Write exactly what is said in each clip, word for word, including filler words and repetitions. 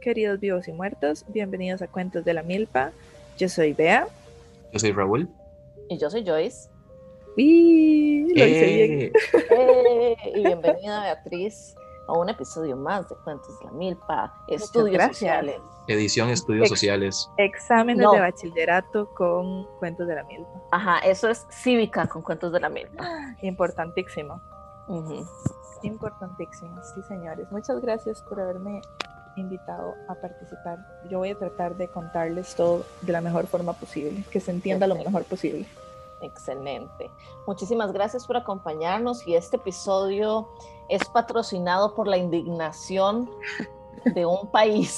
queridos vivos y muertos, bienvenidos a Cuentos de la Milpa. Yo soy Bea. Yo soy Raúl. Y yo soy Joyce. ¡Y! Lo hice bien. ¡Eh! ¡Eh! Y bienvenida, Beatriz, a un episodio más de Cuentos de la Milpa, Estudios gracias. Sociales. Edición Estudios Ex- Sociales. Exámenes No. de bachillerato con Cuentos de la Milpa. Ajá, eso es cívica con Cuentos de la Milpa. Importantísimo. Ujú. Importantísimo, sí, señores. Muchas gracias por haberme invitado a participar. Yo voy a tratar de contarles todo de la mejor forma posible, que se entienda lo mejor posible. Excelente. Muchísimas gracias por acompañarnos y este episodio es patrocinado por la indignación de un país.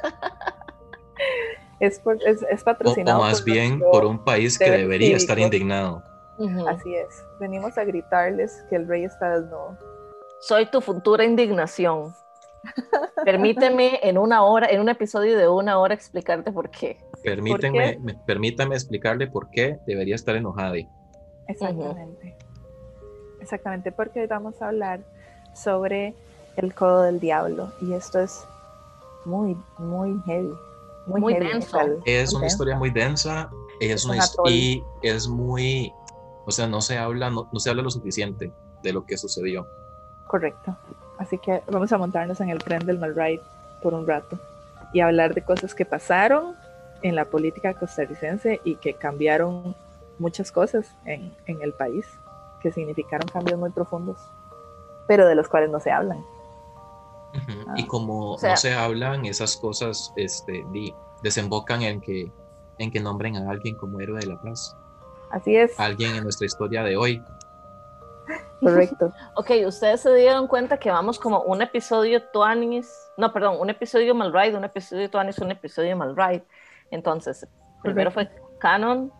Es, por- es, es O, patrocinado o más por bien nuestro por un país que deber debería estar cívico. indignado. Ujú. Así es. Venimos a gritarles que el rey está desnudo. Soy tu futura indignación. Permíteme en una hora, en un episodio de una hora, explicarte por qué. Permítanme, qué? me- permítame explicarle por qué debería estar enojada. Exactamente. Exactamente, porque hoy vamos a hablar sobre el codo del diablo. Y esto es muy, muy heavy. Muy, Muy heavy, denso. metal, Es muy una denso. historia muy densa, es Es una un his- atol. y es muy, o sea, no se habla, no, no se habla lo suficiente de lo que sucedió. Correcto. Así que vamos a montarnos en el tren del mal ride por un rato y hablar de cosas que pasaron en la política costarricense y que cambiaron muchas cosas en, en el país, que significaron cambios muy profundos, pero de los cuales no se hablan. Ujú. Ah. Y como O sea- no se hablan, esas cosas este, di- desembocan en que, en que nombren a alguien como héroe de la paz. Así es, Alguien en nuestra historia de hoy. correcto. Ok, ustedes se dieron cuenta que vamos como un episodio Tuanis, no, perdón, un episodio Malride, un episodio Tuanis, un episodio Malride. Entonces, primero fue Canon,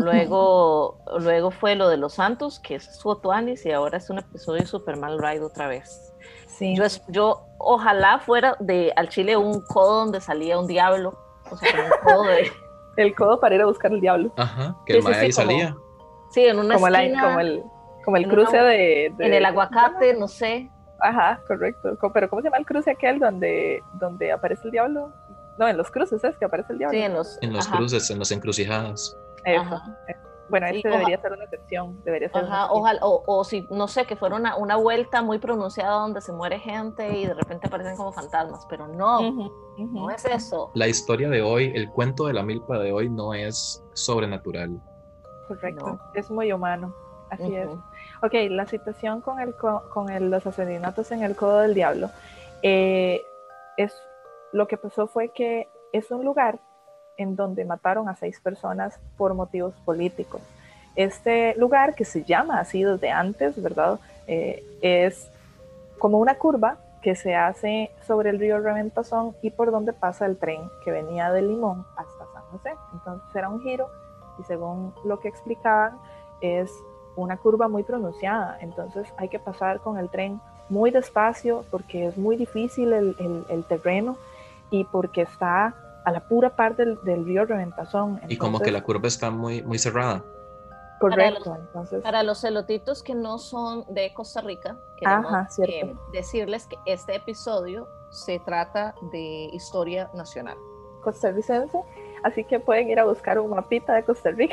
luego, luego fue lo de los Santos, que es su Tuanis, y ahora es un episodio Super Malride otra vez. Sí. Yo, es- yo ojalá fuera de al Chile un codo donde salía un diablo, o sea, como un codo de, El codo para ir a buscar el diablo, Ajá, que Sí, el sí, mae ahí sí, como- salía. sí, en una como, la, esquina, como el, como el en cruce una- de, de- en el aguacate, no sé. Ajá, correcto. Co- Pero ¿cómo se llama el cruce aquel donde, donde aparece el diablo? No, en los cruces es que aparece el diablo. Sí, en los, En los ajá, cruces, en las encrucijadas. Eso. ajá. Bueno, Sí, este oja- debería ser una excepción. Debería ser una Ajá, excepción. ojalá, o, o si, no sé, que fuera una, una vuelta muy pronunciada donde se muere gente y de repente aparecen como fantasmas, pero no, Ujú, ujú. no es eso. La historia de hoy, el cuento de la milpa de hoy no es sobrenatural. Correcto. No. Es muy humano. Así es. Ujú. Ok, la situación con, el, co- con el- los asesinatos en el Codo del Diablo. eh, es, lo que pasó fue que es un lugar en donde mataron a seis personas por motivos políticos. Este lugar, que se llama así desde antes, ¿verdad? Eh, es como una curva que se hace sobre el río Reventazón y por donde pasa el tren que venía de Limón hasta San José. Entonces era un giro y según lo que explicaban es una curva muy pronunciada, entonces hay que pasar con el tren muy despacio porque es muy difícil el, el, el terreno y porque está a la pura parte del, del río Reventazón. Entonces, Y como que la curva está muy, muy cerrada. correcto, Para los- entonces Para los celotitos que no son de Costa Rica, queremos Ajá, cierto. eh, decirles que este episodio se trata de historia nacional. costarricense, así que pueden ir a buscar un mapita de Costa Rica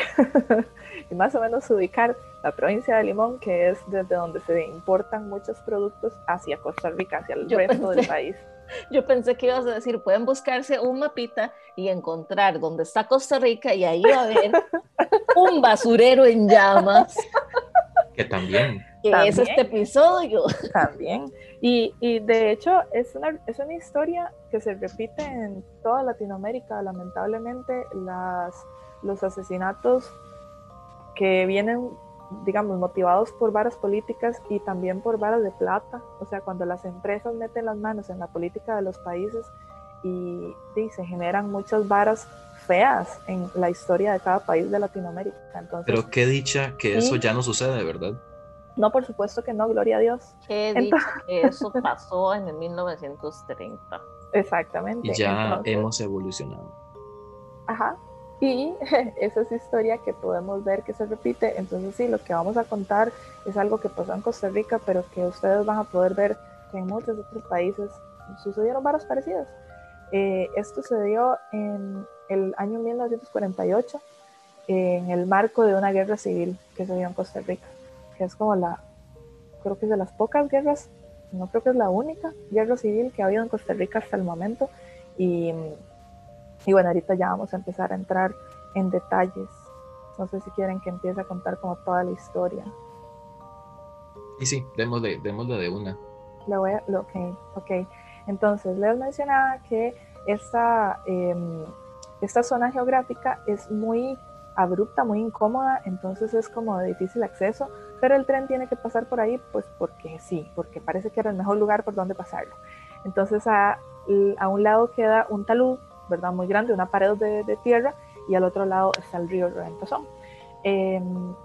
y más o menos ubicar la provincia de Limón, que es desde donde se importan muchos productos hacia Costa Rica, hacia el Yo resto pensé- del país. Yo pensé que ibas a decir, pueden buscarse un mapita y encontrar dónde está Costa Rica y ahí va a haber un basurero en llamas, Que también. que También. es este episodio. También. Y, y de hecho es una, es una historia que se repite en toda Latinoamérica. Lamentablemente las, los asesinatos que vienen, digamos, motivados por varas políticas y también por varas de plata, o sea, cuando las empresas meten las manos en la política de los países y, y se generan muchas varas feas en la historia de cada país de Latinoamérica. Entonces, Pero qué dicha que eso Sí. ya no sucede, ¿verdad? no, por supuesto que no, gloria a Dios. He Entonces- dicho que eso pasó en el mil novecientos treinta. Exactamente. Y ya Entonces, hemos evolucionado. Ajá. Y esa es historia que podemos ver que se repite. Entonces sí, lo que vamos a contar es algo que pasó en Costa Rica, pero que ustedes van a poder ver que en muchos otros países sucedieron varas parecidas. Eh, esto se dio en el año mil novecientos cuarenta y ocho, eh, en el marco de una guerra civil que se dio en Costa Rica, que es como la, creo que es de las pocas guerras, no creo que es la única guerra civil que ha habido en Costa Rica hasta el momento. Y, y bueno, ahorita ya vamos a empezar a entrar en detalles. No sé si quieren que empiece a contar como toda la historia. Y sí, démosle, démosle de una. La voy a, lo, ok, ok. Entonces, les mencionaba que esta, eh, esta zona geográfica es muy abrupta, muy incómoda, entonces es como de difícil acceso, pero el tren tiene que pasar por ahí, pues porque sí, porque parece que era el mejor lugar por donde pasarlo. Entonces, a, a un lado queda un talud, ¿verdad? Muy grande, una pared de, de tierra, y al otro lado está el río Reventazón. Eh,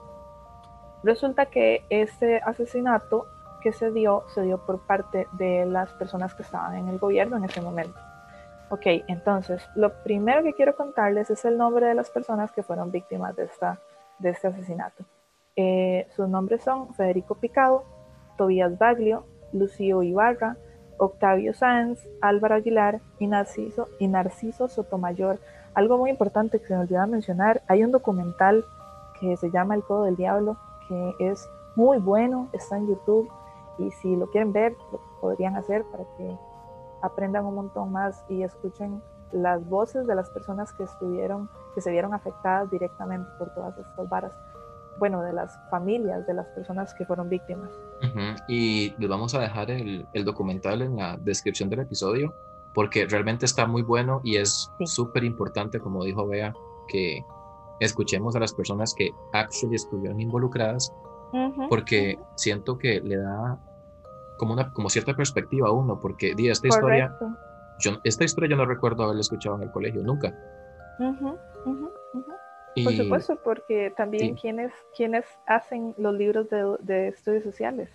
resulta que ese asesinato que se dio, se dio por parte de las personas que estaban en el gobierno en ese momento. Ok, entonces, lo primero que quiero contarles es el nombre de las personas que fueron víctimas de, esta, de este asesinato. Eh, sus nombres son Federico Picado, Tobías Baglio, Lucio Ibarra, Octavio Sáenz, Álvaro Aguilar y Narciso, y Narciso Sotomayor. Algo muy importante que se me olvidaba mencionar, hay un documental que se llama El Codo del Diablo, que es muy bueno, está en YouTube, y si lo quieren ver, lo podrían hacer para que aprendan un montón más y escuchen las voces de las personas que estuvieron, que se vieron afectadas directamente por todas estas varas. Bueno, de las familias de las personas que fueron víctimas. Uh-huh. Y les vamos a dejar el, el documental en la descripción del episodio, porque realmente está muy bueno y es súper sí. importante, como dijo Bea, que escuchemos a las personas que actually estuvieron involucradas, uh-huh, porque uh-huh. siento que le da como una como cierta perspectiva a uno, porque di, esta historia yo, esta historia yo no recuerdo haberla escuchado en el colegio nunca. Uh-huh, uh-huh, uh-huh. Y, por supuesto, porque también sí. quienes, quienes hacen los libros de, de estudios sociales,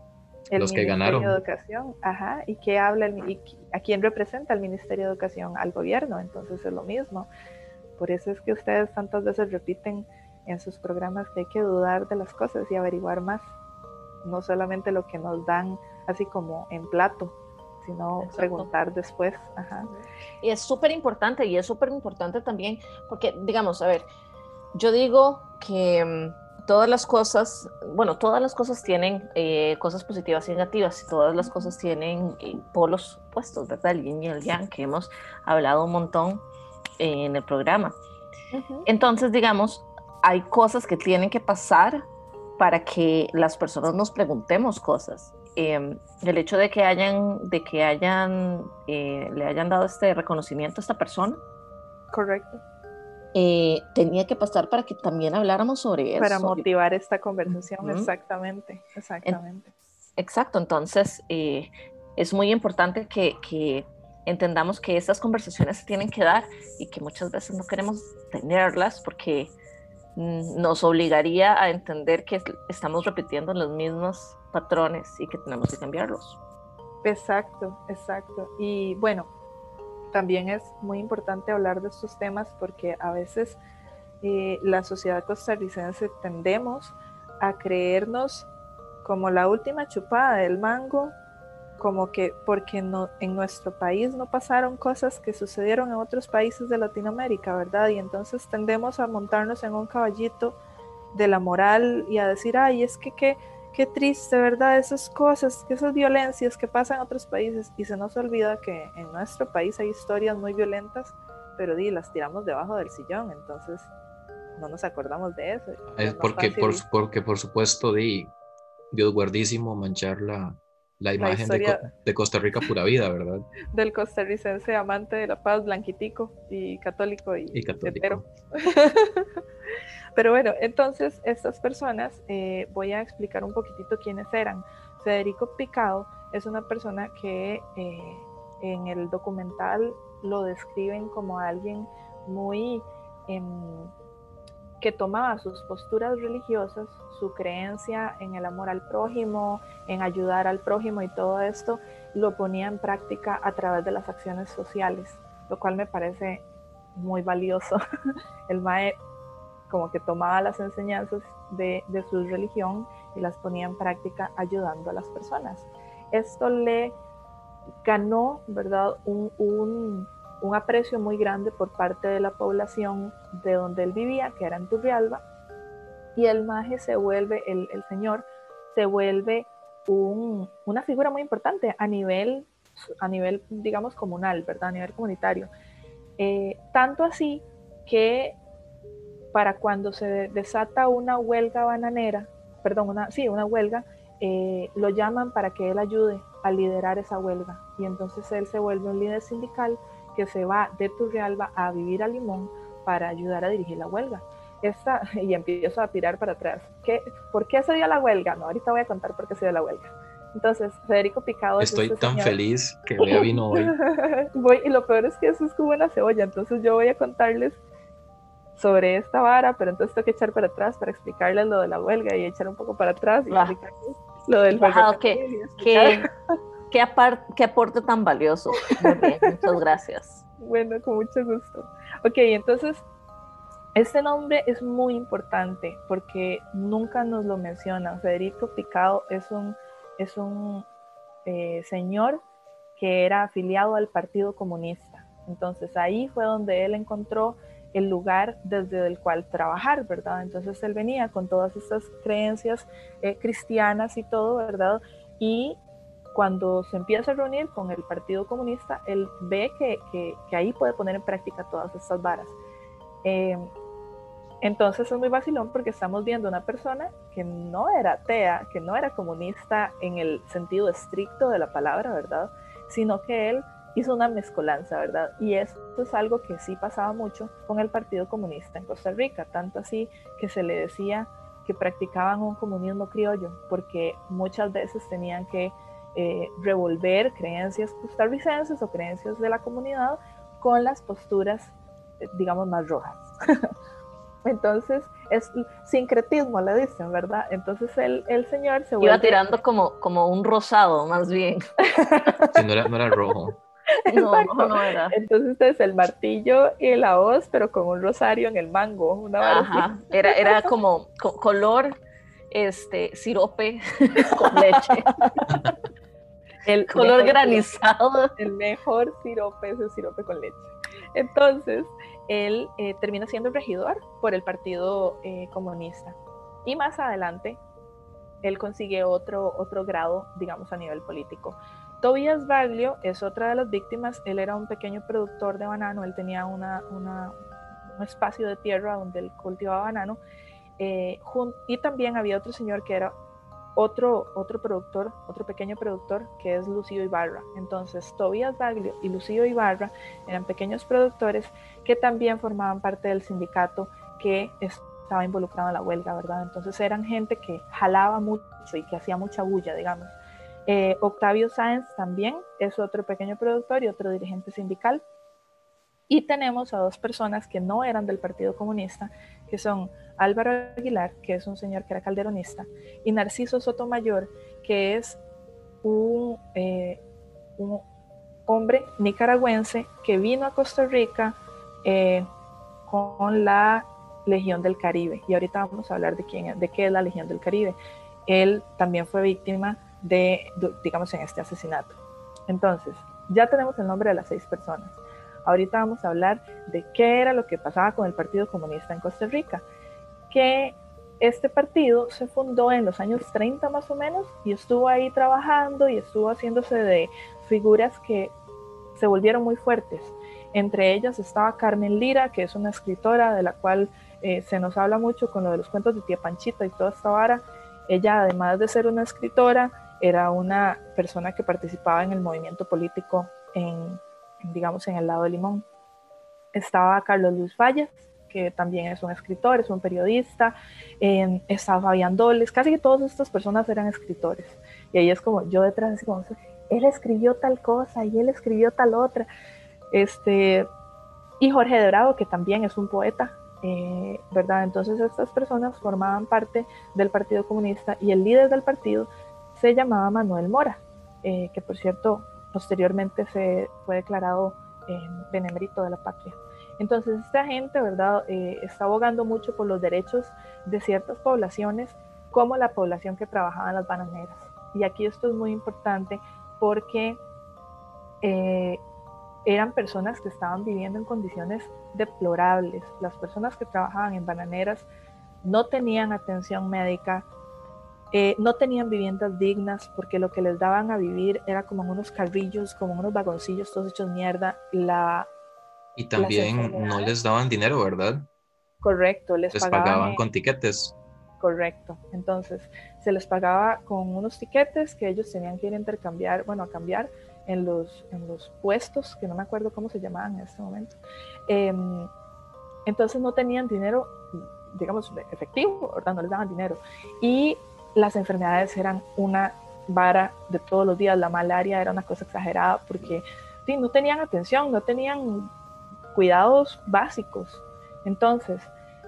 el los que Ministerio ganaron. de Educación, ajá, y que habla el, y a quién representa el Ministerio de Educación, al gobierno, entonces es lo mismo. Por eso es que ustedes tantas veces repiten en sus programas que hay que dudar de las cosas y averiguar más, no solamente lo que nos dan así como en plato, sino Exacto. preguntar después. Ajá. Y es súper importante, y es súper importante también, porque digamos, a ver, yo digo que um, todas las cosas, bueno, todas las cosas tienen eh, cosas positivas y negativas, y todas las cosas tienen eh, polos opuestos, ¿verdad? El yin y el yang, que hemos hablado un montón eh, en el programa. Uh-huh. Entonces, digamos, hay cosas que tienen que pasar para que las personas nos preguntemos cosas. Eh, el hecho de que hayan, de que hayan eh, le hayan dado este reconocimiento a esta persona. Correcto. Eh, tenía que pasar para que también habláramos sobre eso. Para motivar esta conversación, uh-huh. exactamente, exactamente. En, exacto, entonces eh, es muy importante que, que entendamos que estas conversaciones se tienen que dar y que muchas veces no queremos tenerlas porque nos obligaría a entender que estamos repitiendo los mismos patrones y que tenemos que cambiarlos. Exacto, exacto. Y bueno, también es muy importante hablar de estos temas porque a veces eh, la sociedad costarricense tendemos a creernos como la última chupada del mango, como que porque no, en nuestro país no pasaron cosas que sucedieron en otros países de Latinoamérica, ¿verdad? Y entonces tendemos a montarnos en un caballito de la moral y a decir, ay, es que qué, qué triste, ¿verdad? Esas cosas, esas violencias que pasan en otros países, y se nos olvida que en nuestro país hay historias muy violentas, pero di, las tiramos debajo del sillón, entonces no nos acordamos de eso. Es porque, por, porque por supuesto, di, Dios guardísimo manchar la La imagen la de, de Costa Rica pura vida, ¿verdad? Del costarricense amante de la paz, blanquitico y católico y, y católico. Hetero. Pero bueno, entonces estas personas, eh, voy a explicar un poquitito quiénes eran. Federico Picado es una persona que eh, en el documental lo describen como alguien muy... Eh, que tomaba sus posturas religiosas, su creencia en el amor al prójimo, en ayudar al prójimo y todo esto, lo ponía en práctica a través de las acciones sociales, lo cual me parece muy valioso. El mae como que tomaba las enseñanzas de, de su religión y las ponía en práctica ayudando a las personas. Esto le ganó, ¿verdad?, un, un, un aprecio muy grande por parte de la población de donde él vivía, que era en Turrialba, y el maje se vuelve, el, el señor, se vuelve un, una figura muy importante a nivel, a nivel, digamos, comunal, ¿verdad?, a nivel comunitario. Eh, tanto así que para cuando se desata una huelga bananera, perdón, una, sí, una huelga, eh, lo llaman para que él ayude a liderar esa huelga. Y entonces él se vuelve un líder sindical que se va de Turrialba a vivir a Limón para ayudar a dirigir la huelga. Esta, y empiezo a tirar para atrás. ¿Qué, ¿Por qué se dio la huelga? No, ahorita voy a contar por qué se dio la huelga. Entonces, Federico Picado es Estoy este tan señor. feliz que Bea vino hoy. voy, y lo peor es que eso es como una cebolla, entonces yo voy a contarles sobre esta vara, pero entonces tengo que echar para atrás para explicarles lo de la huelga y echar un poco para atrás y Ah. explicarles lo del Wow, qué, qué, qué, apart, qué aporte tan valioso. Muy bien, muchas gracias. Bueno, con mucho gusto. Ok, entonces, este nombre es muy importante porque nunca nos lo mencionan. Federico Picado es un, es un eh, señor que era afiliado al Partido Comunista. Entonces ahí fue donde él encontró el lugar desde el cual trabajar, ¿verdad? Entonces él venía con todas estas creencias eh, cristianas y todo, ¿verdad? Y cuando se empieza a reunir con el Partido Comunista, él ve que, que, que ahí puede poner en práctica todas estas varas. Eh, entonces es muy vacilón porque estamos viendo una persona que no era atea, que no era comunista en el sentido estricto de la palabra, ¿verdad? Sino que él hizo una mezcolanza, ¿verdad? Y esto es algo que sí pasaba mucho con el Partido Comunista en Costa Rica, tanto así que se le decía que practicaban un comunismo criollo, porque muchas veces tenían que eh, revolver creencias costarricenses o creencias de la comunidad con las posturas, digamos, más rojas. Entonces, es sincretismo, le dicen, ¿verdad? Entonces el, el señor se vuelve... Iba tirando como, como un rosado, más bien. Sí, no era, no era rojo. No, no, no era. Entonces es el martillo y la hoz, pero con un rosario en el mango, una vara así. Ajá, era, era como co color este, sirope con leche. El color granizado. Sirope, el mejor sirope es el sirope con leche. Entonces, él eh, termina siendo regidor por el Partido eh, Comunista. Y más adelante, él consigue otro, otro grado, digamos, a nivel político. Tobías Baglio es otra de las víctimas. Él era un pequeño productor de banano. Él tenía una, una, un espacio de tierra donde él cultivaba banano. Eh, y también había otro señor que era otro, otro productor, otro pequeño productor, que es Lucio Ibarra. Entonces, Tobías Baglio y Lucio Ibarra eran pequeños productores que también formaban parte del sindicato que estaba involucrado en la huelga, ¿verdad? Entonces, eran gente que jalaba mucho y que hacía mucha bulla, digamos. Eh, Octavio Sáenz también es otro pequeño productor y otro dirigente sindical. Y tenemos a dos personas que no eran del Partido Comunista, que son Álvaro Aguilar, que es un señor que era calderonista, y Narciso Sotomayor, que es un, eh, un hombre nicaragüense que vino a Costa Rica eh, con la Legión del Caribe. Y ahorita vamos a hablar de, quién, de qué es la Legión del Caribe. Él también fue víctima de, digamos, en este asesinato. Entonces, ya tenemos el nombre de las seis personas. Ahorita vamos a hablar de qué era lo que pasaba con el Partido Comunista en Costa Rica, que este partido se fundó en los años treinta más o menos y estuvo ahí trabajando y estuvo haciéndose de figuras que se volvieron muy fuertes. Entre ellas estaba Carmen Lira, que es una escritora de la cual eh, se nos habla mucho con lo de los cuentos de Tía Panchita y toda esta vara. Ella, además de ser una escritora, era una persona que participaba en el movimiento político en digamos, en el lado de Limón. Estaba Carlos Luis Fallas, que también es un escritor, es un periodista. Eh, estaba Fabián Doles, casi que todas estas personas eran escritores. Y ahí es como, yo detrás, así como, él escribió tal cosa y él escribió tal otra. Este, y Jorge de Bravo, que también es un poeta, eh, ¿verdad? Entonces estas personas formaban parte del Partido Comunista y el líder del partido se llamaba Manuel Mora, eh, que por cierto, posteriormente se fue declarado eh, benemérito de la patria. Entonces esta gente, ¿verdad?, eh, está abogando mucho por los derechos de ciertas poblaciones, como la población que trabajaba en las bananeras. Y aquí esto es muy importante porque eh, eran personas que estaban viviendo en condiciones deplorables. Las personas que trabajaban en bananeras no tenían atención médica, eh, no tenían viviendas dignas, porque lo que les daban a vivir era como en unos carrillos, como en unos vagoncillos todos hechos mierda. La, y también no les daban dinero, ¿verdad? Correcto, les, les pagaban, pagaban en, con tiquetes. Correcto, entonces se les pagaba con unos tiquetes que ellos tenían que ir a intercambiar, bueno, a cambiar en los, en los puestos, que no me acuerdo cómo se llamaban en este momento. Eh, entonces no tenían dinero, digamos, efectivo, ¿verdad? No les daban dinero. Y las enfermedades eran una vara de todos los días. La malaria era una cosa exagerada porque sí, no tenían atención, no tenían cuidados básicos. Entonces,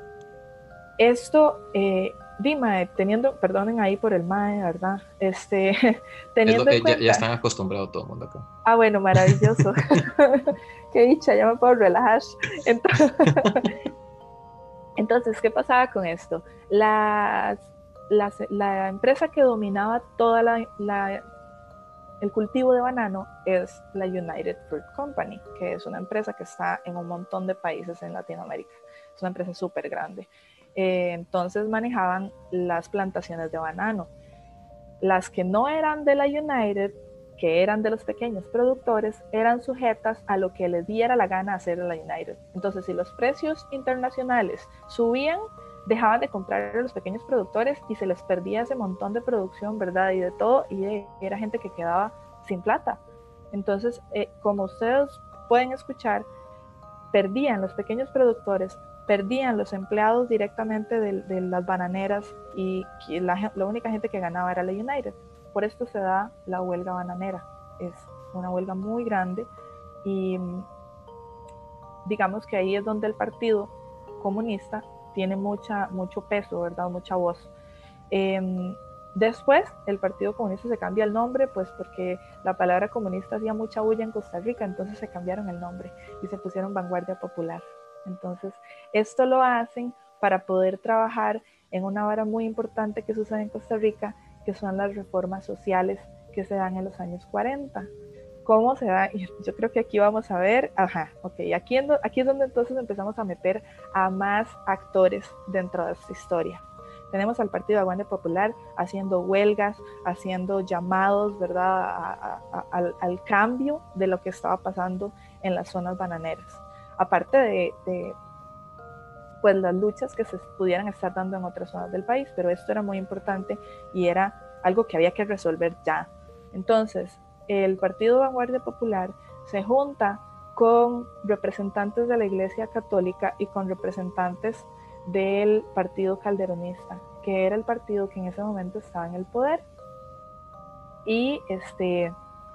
esto, eh, Dima, teniendo, perdonen ahí por el mae, ¿verdad? Este, teniendo es lo que en cuenta, ya, ya están acostumbrados todo el mundo acá. Ah, bueno, maravilloso. Qué dicha, ya me puedo relajar. Entonces, Entonces, ¿qué pasaba con esto? Las, las, la empresa que dominaba toda la, la, el cultivo de banano es la United Fruit Company, que es una empresa que está en un montón de países en Latinoamérica. Es una empresa súper grande. Eh, entonces manejaban las plantaciones de banano. Las que no eran de la United, que eran de los pequeños productores, eran sujetas a lo que les diera la gana hacer a la United. Entonces, si los precios internacionales subían, dejaban de comprar a los pequeños productores y se les perdía ese montón de producción, ¿verdad? Y de todo, y era gente que quedaba sin plata. Entonces, eh, como ustedes pueden escuchar, perdían los pequeños productores, perdían los empleados directamente de, de las bananeras y la, la única gente que ganaba era la United. Por esto se da la huelga bananera. Es una huelga muy grande y digamos que ahí es donde el Partido Comunista tiene mucha, mucho peso, ¿verdad? Mucha voz. Eh, después el Partido Comunista se cambia el nombre, pues porque la palabra comunista hacía mucha bulla en Costa Rica, entonces se cambiaron el nombre y se pusieron Vanguardia Popular. Entonces, esto lo hacen para poder trabajar en una vara muy importante que sucede en Costa Rica, que son las reformas sociales que se dan en los años cuarenta. ¿Cómo se da? Yo creo que aquí vamos a ver, ajá, ok, aquí, en, aquí es donde entonces empezamos a meter a más actores dentro de esta historia. Tenemos al Partido Vanguardia Popular haciendo huelgas, haciendo llamados, ¿verdad?, a, a, a, al, al cambio de lo que estaba pasando en las zonas bananeras. Aparte de, de pues, las luchas que se pudieran estar dando en otras zonas del país, pero esto era muy importante y era algo que había que resolver ya. Entonces, el Partido Vanguardia Popular se junta con representantes de la Iglesia Católica y con representantes del Partido Calderonista, que era el partido que en ese momento estaba en el poder. Y este,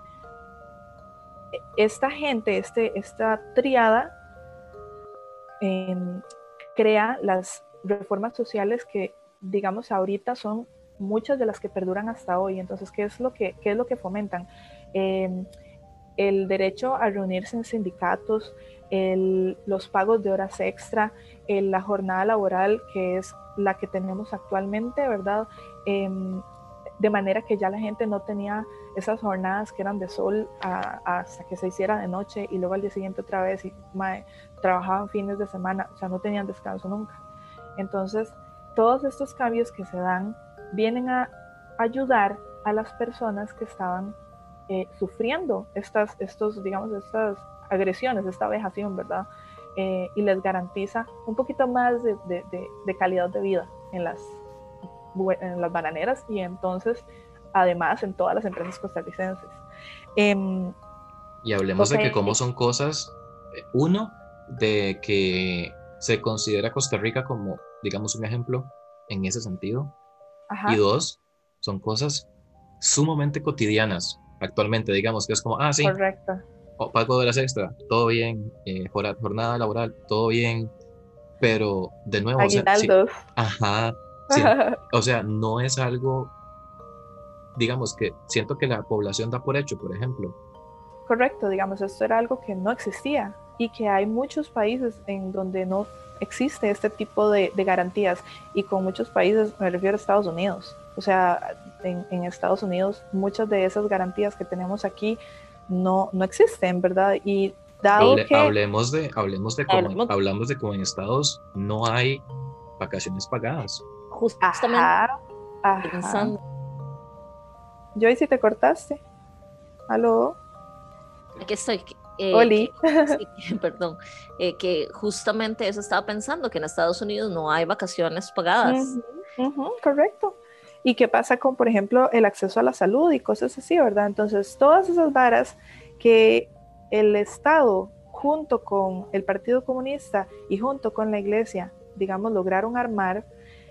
esta gente, este, esta triada, eh, crea las reformas sociales que, digamos, ahorita son muchas de las que perduran hasta hoy. Entonces, ¿qué es lo que, qué es lo que fomentan? Eh, el derecho a reunirse en sindicatos, el, los pagos de horas extra, el, la jornada laboral, que es la que tenemos actualmente, ¿verdad? Eh, de manera que ya la gente no tenía esas jornadas que eran de sol a, a hasta que se hiciera de noche y luego al día siguiente otra vez y mae, trabajaban fines de semana, o sea, no tenían descanso nunca. Entonces, todos estos cambios que se dan vienen a ayudar a las personas que estaban eh, sufriendo estas, estos, digamos, estas agresiones, esta vejación, ¿verdad? Eh, y les garantiza un poquito más de, de, de, de calidad de vida en las, en las bananeras y entonces, además, en todas las empresas costarricenses. Eh, y hablemos okay. de que cómo son cosas, uno, de que se considera Costa Rica como, digamos, un ejemplo en ese sentido. Ajá. Y dos, son cosas sumamente cotidianas actualmente, digamos, que es como, ah, sí, correcto, oh, pago de horas extra, todo bien, eh, jornada laboral, todo bien, pero de nuevo, o sea, sí, ajá, sí, o sea, no es algo, digamos, que siento que la población da por hecho, por ejemplo. Correcto, digamos, esto era algo que no existía y que hay muchos países en donde no existe este tipo de, de garantías, y con muchos países me refiero a Estados Unidos. O sea, en, en Estados Unidos muchas de esas garantías que tenemos aquí no, no existen, ¿verdad? Y dado Hable, que... Hablemos de, hablemos de cómo, Hablemos. hablamos de cómo en Estados no hay vacaciones pagadas. Justamente Ajá, ajá. pensando. Joy, si te cortaste. ¿Aló? Aquí estoy. Eh, Oli. que, sí, perdón. Eh, que justamente eso estaba pensando, que en Estados Unidos no hay vacaciones pagadas. Uh-huh, uh-huh, correcto. ¿Y qué pasa con, por ejemplo, el acceso a la salud y cosas así, verdad? Entonces, todas esas varas que el Estado, junto con el Partido Comunista y junto con la Iglesia, digamos, lograron armar,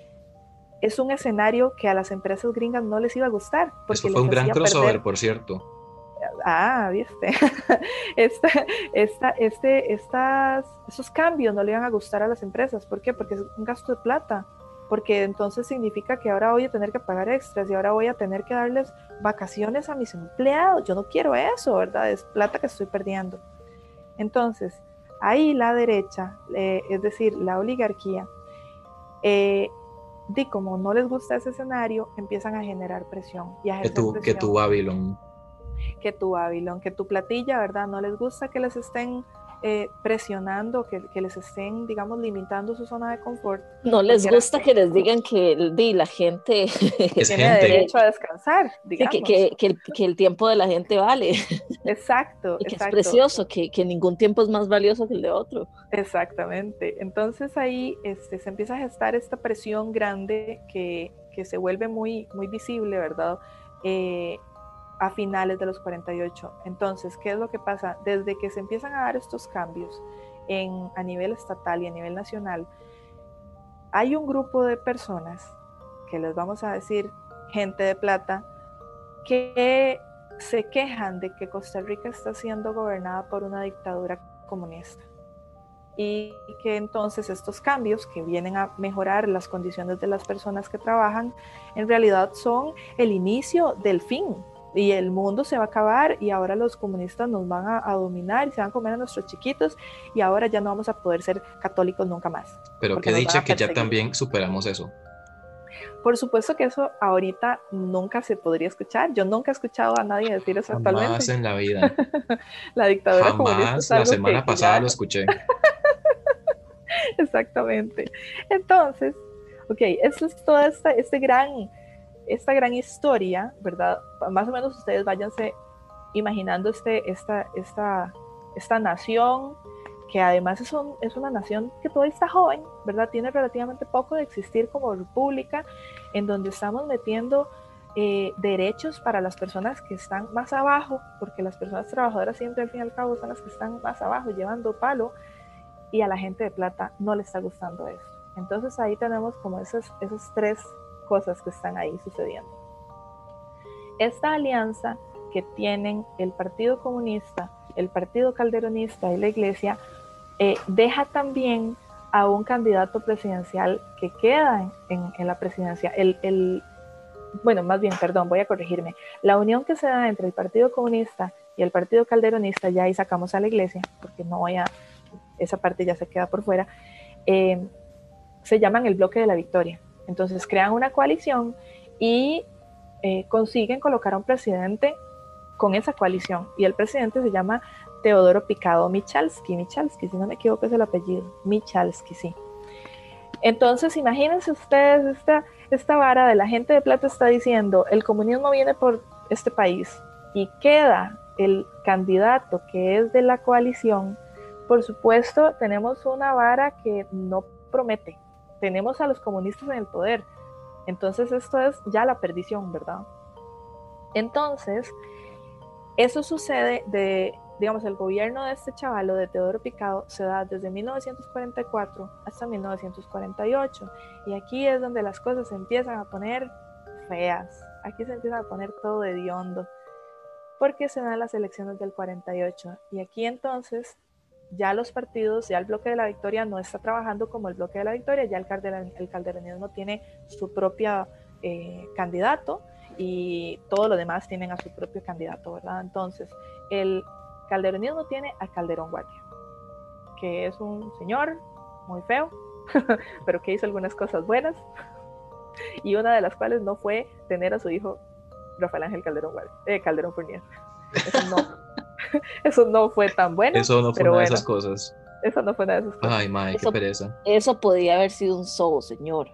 es un escenario que a las empresas gringas no les iba a gustar. Eso fue un gran crossover, perder... por cierto. Ah, viste. esta, esta, este, estas, esos cambios no le iban a gustar a las empresas. ¿Por qué? Porque es un gasto de plata. Porque entonces significa que ahora voy a tener que pagar extras y ahora voy a tener que darles vacaciones a mis empleados. Yo no quiero eso, ¿verdad? Es plata que estoy perdiendo. Entonces, ahí la derecha, eh, es decir, la oligarquía, eh, de como no les gusta ese escenario, empiezan a generar presión. Y a que tu, presión, que tu Babylon. Que tu Babylon, que tu platilla, ¿verdad? No les gusta que les estén eh, presionando, que, que les estén, digamos, limitando su zona de confort. No les gusta que les digan que el, la gente es tiene gente. derecho a descansar, digamos. Sí, que, que, que, el, que el tiempo de la gente vale. Exacto, y que exacto. es precioso, que, que ningún tiempo es más valioso que el de otro. Exactamente. Entonces ahí este, se empieza a gestar esta presión grande que, que se vuelve muy, muy visible, ¿verdad? Eh, a finales de los cuarenta y ocho. Entonces, ¿qué es lo que pasa? Desde que se empiezan a dar estos cambios en, a nivel estatal y a nivel nacional, hay un grupo de personas, que les vamos a decir gente de plata, que se quejan de que Costa Rica está siendo gobernada por una dictadura comunista. Y que entonces estos cambios que vienen a mejorar las condiciones de las personas que trabajan, en realidad son el inicio del fin. Y el mundo se va a acabar y ahora los comunistas nos van a, a dominar y se van a comer a nuestros chiquitos y ahora ya no vamos a poder ser católicos nunca más. Pero qué dicha que ya también superamos eso. Por supuesto que eso ahorita nunca se podría escuchar. Yo nunca he escuchado a nadie decir eso Jamás actualmente. Jamás en la vida. La dictadura Jamás comunista es la algo semana que, pasada ya... lo escuché. Exactamente. Entonces, ok, eso es toda esta, este gran... esta gran historia, ¿verdad? Más o menos ustedes váyanse imaginando este, esta, esta, esta nación, que además es, un, es una nación que todavía está joven, ¿verdad? Tiene relativamente poco de existir como república, en donde estamos metiendo eh, derechos para las personas que están más abajo, porque las personas trabajadoras siempre al fin y al cabo son las que están más abajo, llevando palo, y a la gente de plata no le está gustando eso. Entonces ahí tenemos como esas, esas tres cosas que están ahí sucediendo. Esta alianza que tienen el Partido Comunista, el Partido Calderonista y la Iglesia eh, deja también a un candidato presidencial que queda en, en, en la presidencia. El, el, bueno, más bien, perdón, voy a corregirme. La unión que se da entre el Partido Comunista y el Partido Calderonista, ya ahí sacamos a la Iglesia, porque no voy a, esa parte ya se queda por fuera, eh, se llaman el Bloque de la Victoria. Entonces crean una coalición y eh, consiguen colocar a un presidente con esa coalición. Y el presidente se llama Teodoro Picado Michalski. Michalski, si no me equivoco es el apellido. Michalski, sí. Entonces imagínense ustedes esta, esta vara de la gente de plata está diciendo el comunismo viene por este país y queda el candidato que es de la coalición. Por supuesto tenemos una vara que no promete. Tenemos a los comunistas en el poder. Entonces esto es ya la perdición, ¿verdad? Entonces, eso sucede de, digamos, el gobierno de este chavalo, de Teodoro Picado, se da desde mil novecientos cuarenta y cuatro hasta mil novecientos cuarenta y ocho. Y aquí es donde las cosas se empiezan a poner feas. Aquí se empieza a poner todo de hediondo. Porque se dan las elecciones del cuarenta y ocho. Y aquí entonces... ya los partidos, ya el Bloque de la Victoria no está trabajando como el Bloque de la Victoria, ya el, calderon, el calderonismo tiene su propio eh, candidato y todo lo demás tienen a su propio candidato, ¿verdad? Entonces, el calderonismo tiene a Calderón Guardia, que es un señor muy feo, pero que hizo algunas cosas buenas, y una de las cuales no fue tener a su hijo Rafael Ángel Calderón Guardia, eh, Calderón Fournier. Eso no. Eso no fue tan bueno. Eso no fue pero una de bueno, esas cosas. Eso no fue una de esas cosas. Ay, mae, qué Eso, pereza. eso podía haber sido un show, señor.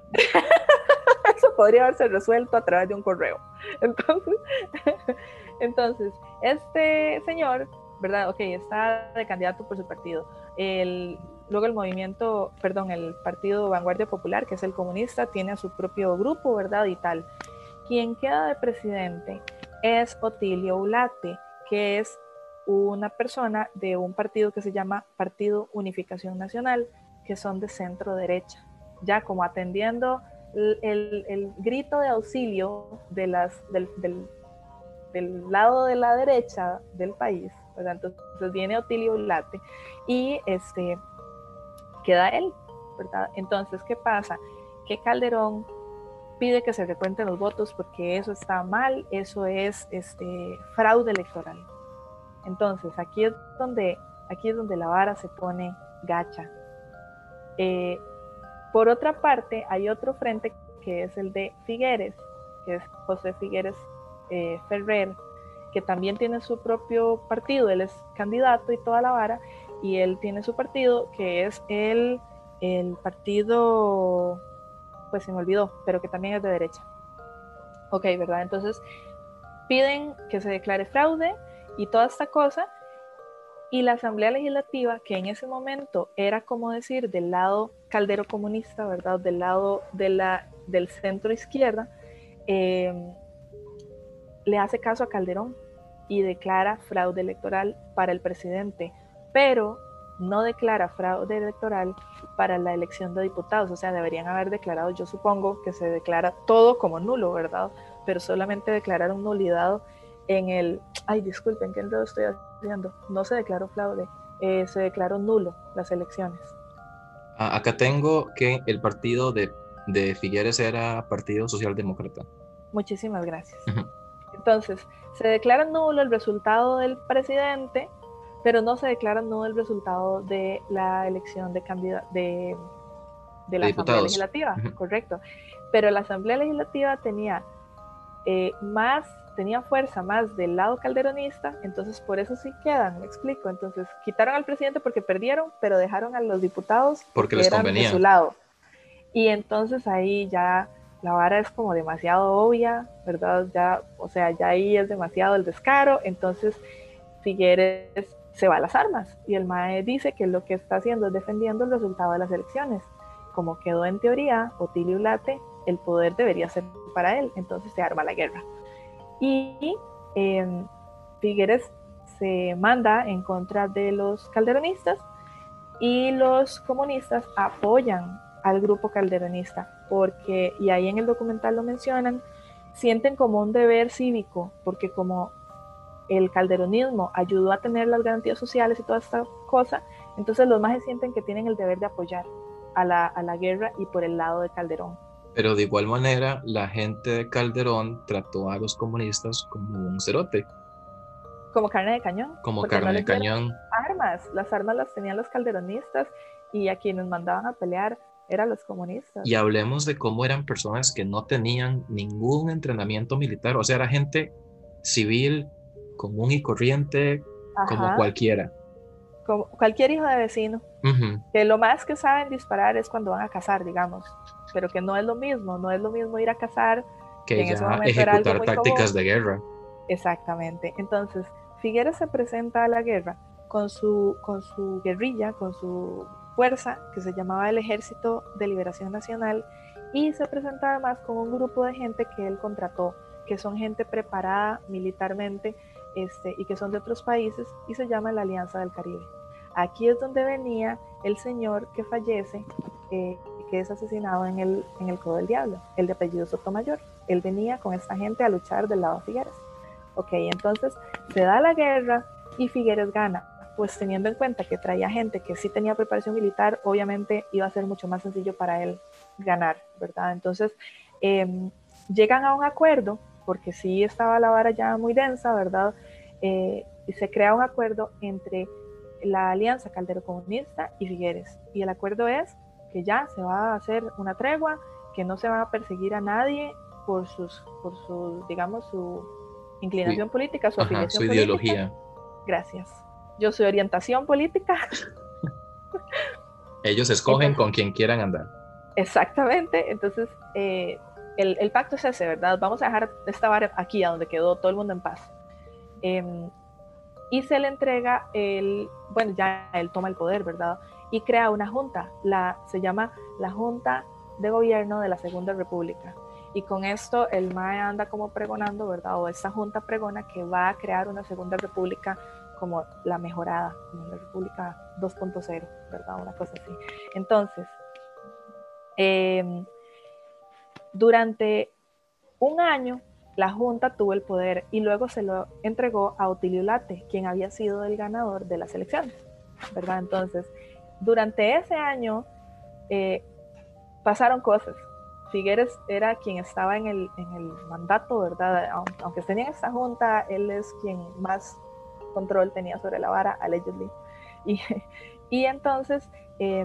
Eso podría haberse resuelto a través de un correo. Entonces, entonces este señor, ¿verdad? Ok, está de candidato por su partido. El, luego el movimiento, perdón, el partido Vanguardia Popular, que es el comunista, tiene a su propio grupo, ¿verdad? Y tal. Quien queda de presidente es Otilio Ulate, que es una persona de un partido que se llama Partido Unificación Nacional, que son de centro derecha, ya como atendiendo el, el, el grito de auxilio de las, del, del, del lado de la derecha del país, ¿verdad? Entonces viene Otilio Ulate y este, queda él, ¿verdad? Entonces, ¿qué pasa? Que Calderón pide que se recuenten los votos porque eso está mal, eso es este, fraude electoral. Entonces, aquí es donde, aquí es donde la vara se pone gacha. Eh, por otra parte, hay otro frente que es el de Figueres, que es José Figueres eh, Ferrer, que también tiene su propio partido, él es candidato y toda la vara, y él tiene su partido, que es el, el partido, pues se me olvidó, pero que también es de derecha. Ok, ¿verdad? Entonces, piden que se declare fraude y toda esta cosa, y la Asamblea Legislativa, que en ese momento era como decir del lado caldero comunista, ¿verdad? Del lado de la, del centro izquierda, eh, le hace caso a Calderón y declara fraude electoral para el presidente, pero no declara fraude electoral para la elección de diputados. O sea, deberían haber declarado, yo supongo que se declara todo como nulo, ¿verdad? Pero solamente declararon nulidad en el, ay, disculpen, ¿qué enredo estoy haciendo? No se declaró fraude, eh, se declaró nulo las elecciones. Ah, acá tengo que el partido de, de Figueres era Partido Socialdemócrata. Muchísimas gracias. Uh-huh. Entonces, se declara nulo el resultado del presidente, pero no se declara nulo el resultado de la elección de candida- de, de la de Asamblea diputados. Legislativa, Uh-huh. Correcto. Pero la Asamblea Legislativa tenía eh, más, tenía fuerza más del lado calderonista, entonces por eso sí quedan, me explico. Entonces, quitaron al presidente porque perdieron, pero dejaron a los diputados porque, porque les eran convenía. de su lado. Y entonces ahí ya la vara es como demasiado obvia, ¿verdad? Ya, o sea, ya ahí es demasiado el descaro, entonces Figueres se va a las armas y el M A E dice que lo que está haciendo es defendiendo el resultado de las elecciones. Como quedó en teoría Otilio Ulate, el poder debería ser para él, entonces se arma la guerra. Y eh, Figueres se manda en contra de los calderonistas y los comunistas apoyan al grupo calderonista, porque, y ahí en el documental lo mencionan, sienten como un deber cívico, porque como el calderonismo ayudó a tener las garantías sociales y toda esta cosa, entonces los majes sienten que tienen el deber de apoyar a la, a la guerra y por el lado de Calderón. Pero de igual manera, la gente de Calderón trató a los comunistas como un cerote. Como carne de cañón. Como carne no de cañón. Armas, las armas las tenían los calderonistas y a quienes mandaban a pelear eran los comunistas. Y hablemos de cómo eran personas que no tenían ningún entrenamiento militar, o sea, era gente civil, común y corriente, Ajá. como cualquiera. Como cualquier hijo de vecino. Uh-huh. Que lo más que saben disparar es cuando van a cazar, digamos, pero que no es lo mismo, no es lo mismo ir a cazar que, que en ya ese momento ejecutar era algo muy tácticas común. De guerra. Exactamente. Entonces, Figueres se presenta a la guerra con su, con su guerrilla, con su fuerza, que se llamaba el Ejército de Liberación Nacional, y se presenta además con un grupo de gente que él contrató, que son gente preparada militarmente este, y que son de otros países, y se llama la Alianza del Caribe. Aquí es donde venía el señor que fallece, eh, que es asesinado en el, en el Codo del Diablo, el de apellido Sotomayor. Él venía con esta gente a luchar del lado de Figueres. Ok, entonces se da la guerra y Figueres gana. Pues teniendo en cuenta que traía gente que sí tenía preparación militar, obviamente iba a ser mucho más sencillo para él ganar, ¿verdad? Entonces eh, llegan a un acuerdo, porque sí estaba la vara ya muy densa, ¿verdad? Eh, y se crea un acuerdo entre la alianza Caldero Comunista y Figueres. Y el acuerdo es que ya se va a hacer una tregua, que no se va a perseguir a nadie por sus, por su, digamos, su inclinación sí. política, su Ajá, afiliación su política. Ideología. Gracias. Yo soy orientación política. Ellos escogen Entonces, con quien quieran andar. Exactamente. Entonces, eh, el, el pacto es ese, ¿verdad? Vamos a dejar esta vara aquí, a donde quedó todo el mundo en paz. Eh, y se le entrega el, bueno, ya él toma el poder, ¿verdad? Y crea una junta, la, se llama la Junta de Gobierno de la Segunda República. Y con esto el M A E anda como pregonando, ¿verdad? O esta junta pregona que va a crear una Segunda República como la mejorada, como la República dos punto cero, ¿verdad? Una cosa así. Entonces, eh, durante un año la Junta tuvo el poder y luego se lo entregó a Otilio Late, quien había sido el ganador de las elecciones, ¿verdad? Entonces, durante ese año eh, pasaron cosas. Figueres era quien estaba en el, en el mandato, ¿verdad? Aunque tenía esta junta, él es quien más control tenía sobre la vara, allegedly. Y, y entonces eh,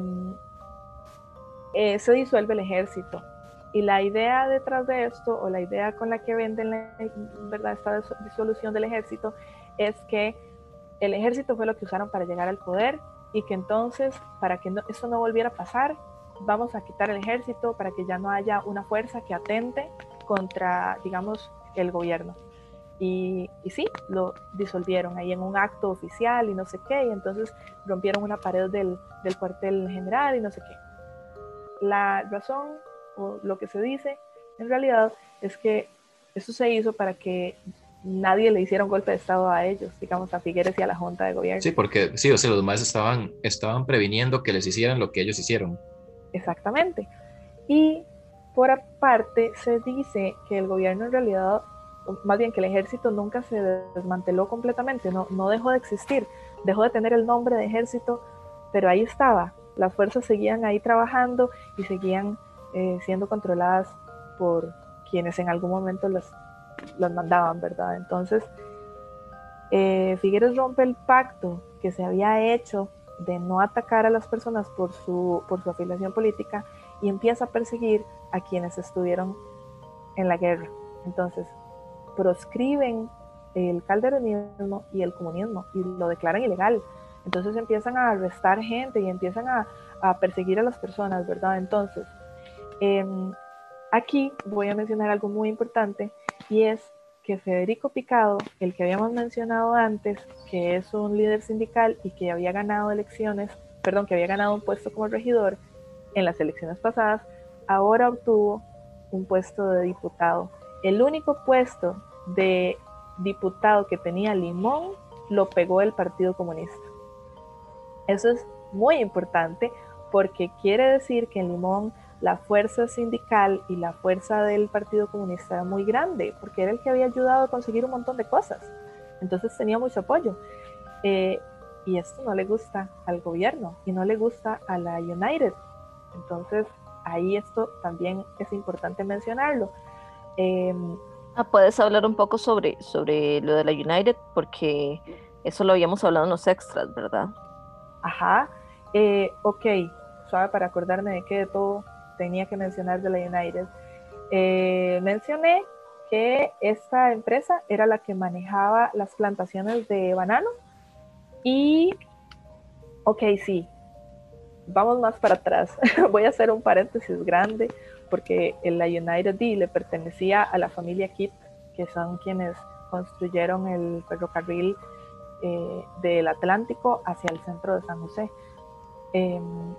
eh, se disuelve el ejército. Y la idea detrás de esto, o la idea con la que venden la, ¿verdad? esta disolución del ejército, es que el ejército fue lo que usaron para llegar al poder y que entonces, para que no, eso no volviera a pasar, vamos a quitar el ejército para que ya no haya una fuerza que atente contra, digamos, el gobierno. Y, y sí, lo disolvieron ahí en un acto oficial y no sé qué, y entonces rompieron una pared del, del cuartel general y no sé qué. La razón, o lo que se dice, en realidad, es que eso se hizo para que nadie le hiciera un golpe de estado a ellos, digamos, a Figueres y a la Junta de Gobierno. Sí, porque sí, o sea, los demás estaban, estaban previniendo que les hicieran lo que ellos hicieron. Exactamente. Y por aparte se dice que el gobierno en realidad, más bien que el ejército nunca se desmanteló completamente, no, no dejó de existir, dejó de tener el nombre de ejército, pero ahí estaba, las fuerzas seguían ahí trabajando y seguían eh, siendo controladas por quienes en algún momento las, las mandaban, ¿verdad? Entonces, eh, Figueres rompe el pacto que se había hecho de no atacar a las personas por su, por su afiliación política y empieza a perseguir a quienes estuvieron en la guerra. Entonces, proscriben el calderonismo y el comunismo y lo declaran ilegal. Entonces empiezan a arrestar gente y empiezan a, a perseguir a las personas, ¿verdad? Entonces, eh, aquí voy a mencionar algo muy importante y es que Federico Picado, el que habíamos mencionado antes, que es un líder sindical y que había ganado elecciones, perdón, que había ganado un puesto como regidor en las elecciones pasadas, ahora obtuvo un puesto de diputado. El único puesto de diputado que tenía Limón lo pegó el Partido Comunista. Eso es muy importante porque quiere decir que en Limón la fuerza sindical y la fuerza del Partido Comunista era muy grande, porque era el que había ayudado a conseguir un montón de cosas. Entonces tenía mucho apoyo. Eh, y esto no le gusta al gobierno y no le gusta a la United. Entonces ahí esto también es importante mencionarlo. Eh, ah, ¿puedes hablar un poco sobre, sobre lo de la United? Porque eso lo habíamos hablado en los extras, ¿verdad? Ajá. Eh, ok, suave para acordarme de qué de todo tenía que mencionar de la United. Eh, mencioné que esta empresa era la que manejaba las plantaciones de banano y, ok, sí, vamos más para atrás. Voy a hacer un paréntesis grande porque la United D le pertenecía a la familia Kitt, que son quienes construyeron el ferrocarril eh, del Atlántico hacia el centro de San José. Eh,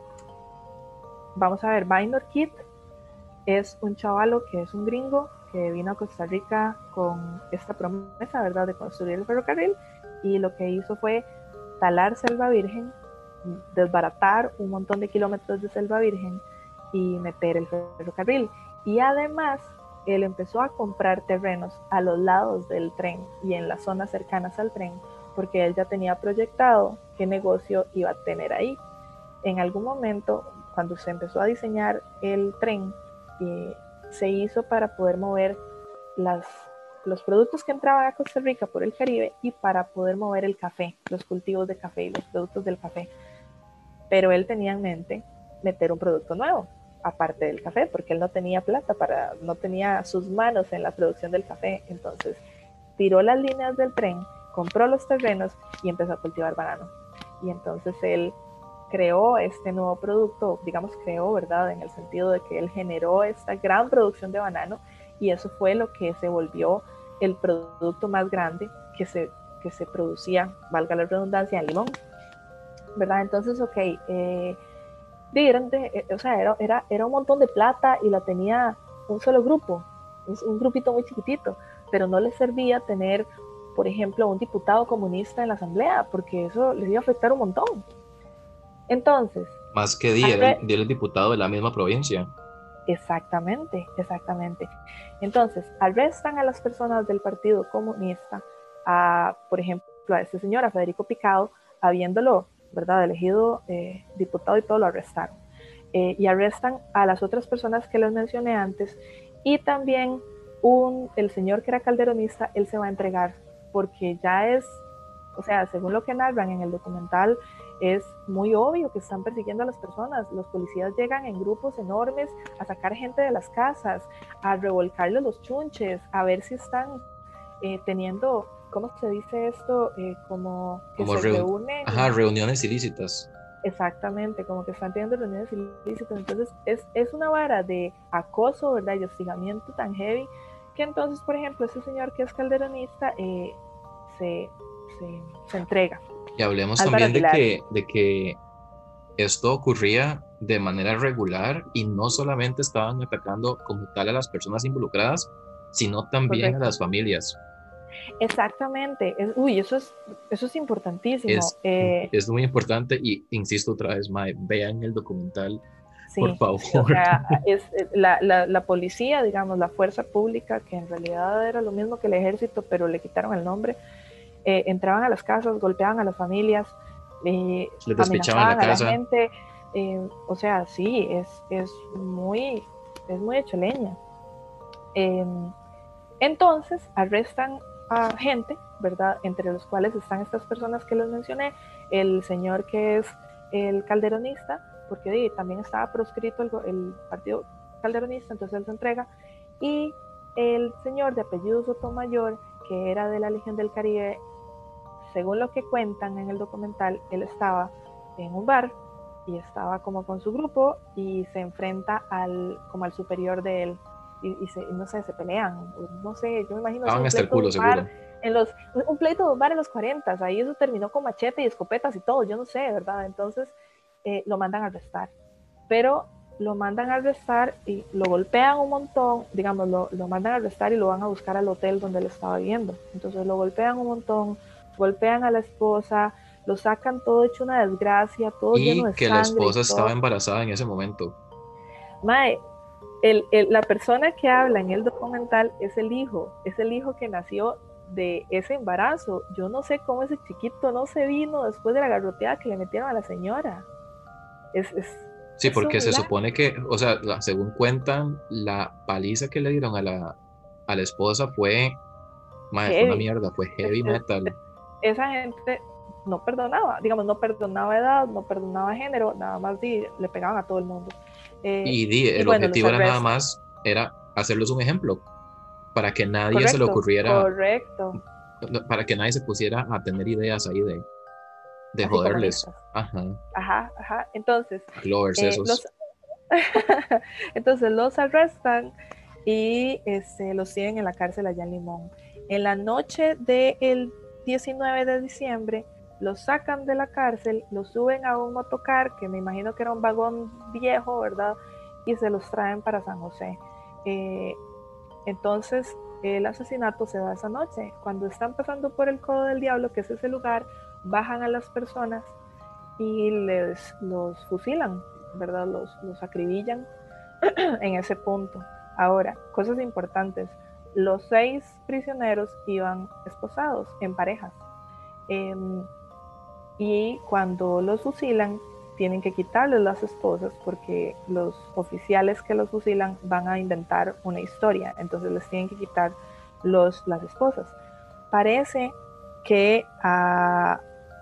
vamos a ver, Vynor Kitt es un chavalo que es un gringo que vino a Costa Rica con esta promesa, ¿verdad?, de construir el ferrocarril, y lo que hizo fue talar selva virgen, desbaratar un montón de kilómetros de selva virgen y meter el ferrocarril. Y además, él empezó a comprar terrenos a los lados del tren y en las zonas cercanas al tren, porque él ya tenía proyectado qué negocio iba a tener ahí. En algún momento, cuando se empezó a diseñar el tren, eh, se hizo para poder mover las, los productos que entraban a Costa Rica por el Caribe y para poder mover el café, los cultivos de café y los productos del café. Pero él tenía en mente meter un producto nuevo, aparte del café, porque él no tenía plata, para, no tenía sus manos en la producción del café. Entonces tiró las líneas del tren, compró los terrenos y empezó a cultivar banano. Y entonces él creó este nuevo producto, digamos creó, ¿verdad? En el sentido de que él generó esta gran producción de banano y eso fue lo que se volvió el producto más grande que se, que se producía, valga la redundancia, en Limón, ¿verdad? Entonces, ok, eh, de, de, o sea, era, era, era un montón de plata y la tenía un solo grupo, un, un grupito muy chiquitito, pero no les servía tener, por ejemplo, un diputado comunista en la asamblea, porque eso les iba a afectar un montón. Entonces... Más que di, era el, di el diputado de la misma provincia. Exactamente, exactamente. Entonces, arrestan a las personas del Partido Comunista, a, por ejemplo, a este señor, a Federico Picado, habiéndolo, ¿verdad?, elegido eh, diputado y todo, lo arrestaron. Eh, y arrestan a las otras personas que les mencioné antes, y también un, el señor que era calderonista, él se va a entregar, porque ya es, o sea, según lo que narran en el documental, es muy obvio que están persiguiendo a las personas. Los policías llegan en grupos enormes a sacar gente de las casas, a revolcarles los chunches, a ver si están eh, teniendo, ¿cómo se dice esto? Eh, como que como se reu reúnen. Ajá, reuniones ilícitas. Exactamente, como que están teniendo reuniones ilícitas. Entonces es, es una vara de acoso, ¿verdad? Y hostigamiento tan heavy que entonces, por ejemplo, ese señor que es calderonista eh, se, se, se entrega. Y hablemos también de que, de que esto ocurría de manera regular y no solamente estaban atacando como tal a las personas involucradas, sino también Correcto. A las familias. Exactamente. Es, uy, eso es, eso es importantísimo. Es, eh, es muy importante y insisto otra vez, Mae, vean el documental, sí, por favor. Sí, o sea, es, la, la, la policía, digamos, la fuerza pública, que en realidad era lo mismo que el ejército, pero le quitaron el nombre, eh, entraban a las casas, golpeaban a las familias, eh, les despechaban la casa. A la gente, eh, o sea, sí, es, es muy, es muy hecho leña. Eh, entonces arrestan a gente, ¿verdad? Entre los cuales están estas personas que les mencioné, el señor que es el calderonista, porque oye, también estaba proscrito el, el partido calderonista, entonces él se entrega, y el señor de apellido Sotomayor, que era de la Legión del Caribe, según lo que cuentan en el documental, él estaba en un bar y estaba como con su grupo y se enfrenta al, como al superior de él y, y, se, y no sé, se pelean, no sé, yo me imagino Estaban hasta el culo, seguro. En los, un pleito de un bar en los cuarenta, ahí eso terminó con machete y escopetas y todo, yo no sé, ¿verdad? Entonces eh, lo mandan a arrestar, pero lo mandan a arrestar y lo golpean un montón, digamos, lo, lo mandan a arrestar y lo van a buscar al hotel donde él estaba viviendo, entonces lo golpean un montón, golpean a la esposa, lo sacan todo hecho una desgracia, todo y lleno de que sangre. La esposa estaba embarazada en ese momento. Mae, el, el, la persona que habla en el documental es el hijo, es el hijo que nació de ese embarazo. Yo no sé cómo ese chiquito no se vino después de la garroteada que le metieron a la señora. Es, es, sí, porque se supone que, o sea, la, según cuentan, la paliza que le dieron a la, a la esposa fue, mae, fue una mierda, fue heavy es, metal. Es, esa gente no perdonaba, digamos, no perdonaba edad, no perdonaba género, nada más di, le pegaban a todo el mundo. Eh, y, di, el y bueno, objetivo era nada más, era hacerlos un ejemplo, para que nadie correcto, se le ocurriera, correcto. para que nadie se pusiera a tener ideas ahí de, de así joderles. Ajá. Ajá, ajá. Entonces, Lovers, eh, esos. Los, entonces los arrestan y este, los siguen en la cárcel allá en Limón. En la noche del diecinueve de diciembre, los sacan de la cárcel, los suben a un motocar, que me imagino que era un vagón viejo, ¿verdad? Y se los traen para San José. Eh, entonces, el asesinato se da esa noche. Cuando están pasando por el Codo del Diablo, que es ese lugar, bajan a las personas y les los fusilan, ¿verdad? Los, los acribillan en ese punto. Ahora, cosas importantes. Los seis prisioneros iban esposados en parejas. Eh, y cuando los fusilan, tienen que quitarles las esposas porque los oficiales que los fusilan van a inventar una historia. Entonces les tienen que quitar los, las esposas. Parece que a...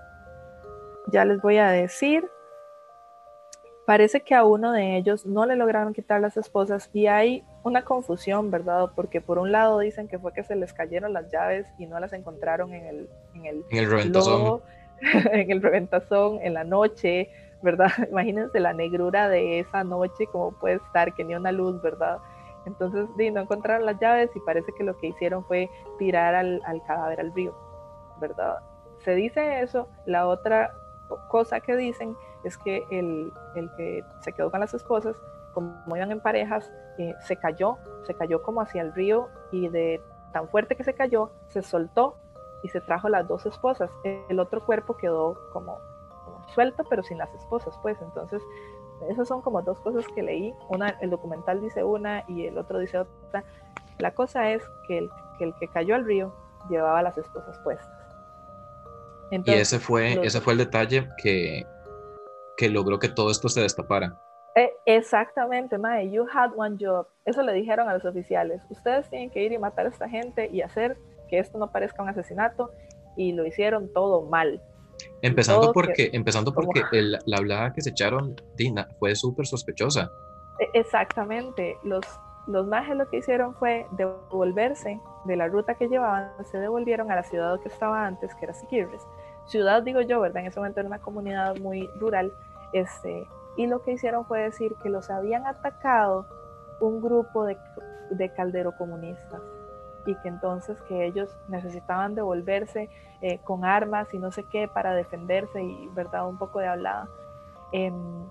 ya les voy a decir, parece que a uno de ellos no le lograron quitar las esposas y hay una confusión, ¿verdad? Porque por un lado dicen que fue que se les cayeron las llaves y no las encontraron en el, en el, en el reventazón. lodo, en el reventazón, en la noche, ¿verdad? Imagínense la negrura de esa noche, cómo puede estar, que ni una luz, ¿verdad? Entonces, sí, no encontraron las llaves y parece que lo que hicieron fue tirar al, al cadáver al río, ¿verdad? Se dice eso. La otra cosa que dicen es que el, el que se quedó con las esposas, como iban en parejas, eh, se cayó, se cayó como hacia el río y de tan fuerte que se cayó, se soltó y se trajo las dos esposas. El otro cuerpo quedó como, como suelto, pero sin las esposas, pues. Entonces, esas son como dos cosas que leí. Una, el documental dice una y el otro dice otra. La cosa es que el que, el que cayó al río llevaba las esposas puestas. Entonces, y ese fue, los, ese fue el detalle que, que logró que todo esto se destapara. Eh, exactamente, mae, you had one job. Eso le dijeron a los oficiales. Ustedes tienen que ir y matar a esta gente y hacer que esto no parezca un asesinato, y lo hicieron todo mal. Empezando todo porque, que, empezando porque como... el, la hablada que se echaron, Dina, fue súper sospechosa. Exactamente. Los, los majes lo que hicieron fue devolverse de la ruta que llevaban, se devolvieron a la ciudad que estaba antes, que era Siquirres. Ciudad, digo yo, ¿verdad? En ese momento era una comunidad muy rural. Este... Y lo que hicieron fue decir que los habían atacado un grupo de, de calderocomunistas y que entonces que ellos necesitaban devolverse eh, con armas y no sé qué para defenderse y, ¿verdad? Un poco de hablada. Eh,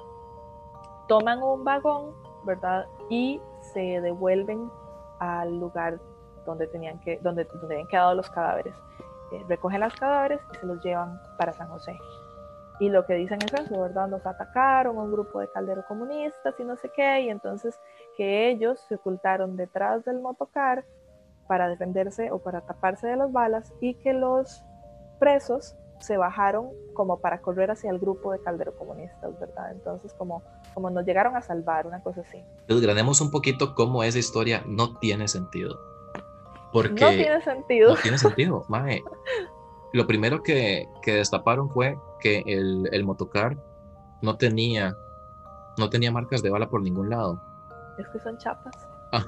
toman un vagón, ¿verdad? Y se devuelven al lugar donde tenían que, donde, donde habían quedado los cadáveres. Eh, recogen los cadáveres y se los llevan para San José. Y lo que dicen es eso, ¿verdad? Nos atacaron un grupo de calderocomunistas y no sé qué, y entonces que ellos se ocultaron detrás del motocar para defenderse o para taparse de las balas, y que los presos se bajaron como para correr hacia el grupo de calderocomunistas, ¿verdad? Entonces como, como nos llegaron a salvar, una cosa así. Desgranemos un poquito cómo esa historia no tiene sentido. Porque no tiene sentido. No tiene sentido, mae. Lo primero que, que destaparon fue que el, el motocar no tenía, no tenía marcas de bala por ningún lado. Es que son chapas. Ah.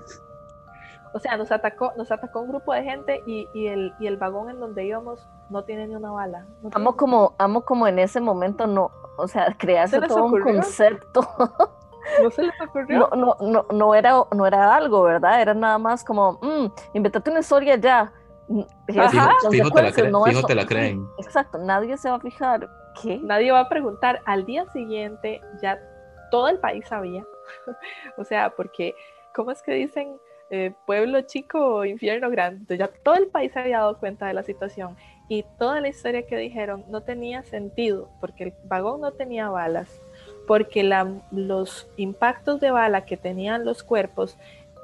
O sea, nos atacó, nos atacó un grupo de gente y, y, el, y el vagón en donde íbamos no tiene ni una bala. No amo, tiene... como, amo como en ese momento no, o sea, crearse todo ocurrió? un concepto. ¿No se les ocurrió? No, no, no, no, era, no era algo, ¿verdad? Era nada más como, mmm, invéntate una historia ya. Ajá. Fijo, te la, cre no fijo te la creen. Exacto, nadie se va a fijar. ¿Qué? Nadie va a preguntar. Al día siguiente ya todo el país sabía. O sea, porque, ¿cómo es que dicen? Eh, pueblo chico, infierno grande. Entonces ya todo el país se había dado cuenta de la situación. Y toda la historia que dijeron no tenía sentido, porque el vagón no tenía balas, porque la, los impactos de bala que tenían los cuerpos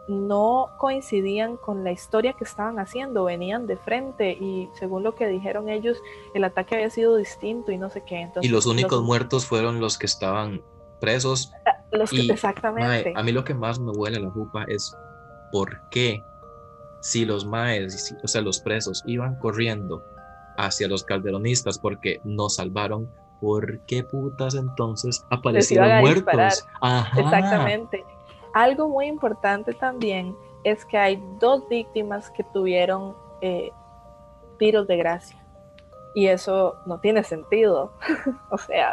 no coincidían con la historia que estaban haciendo, venían de frente y según lo que dijeron ellos, el ataque había sido distinto y no sé qué. Entonces, y los únicos los, muertos fueron los que estaban presos. Los y, que, exactamente. Mae, a mí lo que más me huele la jupa es por qué, si los maes, o sea, los presos iban corriendo hacia los calderonistas porque nos salvaron, ¿por qué putas entonces aparecieron muertos? Ajá. Exactamente. Algo muy importante también es que hay dos víctimas que tuvieron eh, tiros de gracia. Y eso no tiene sentido. O sea,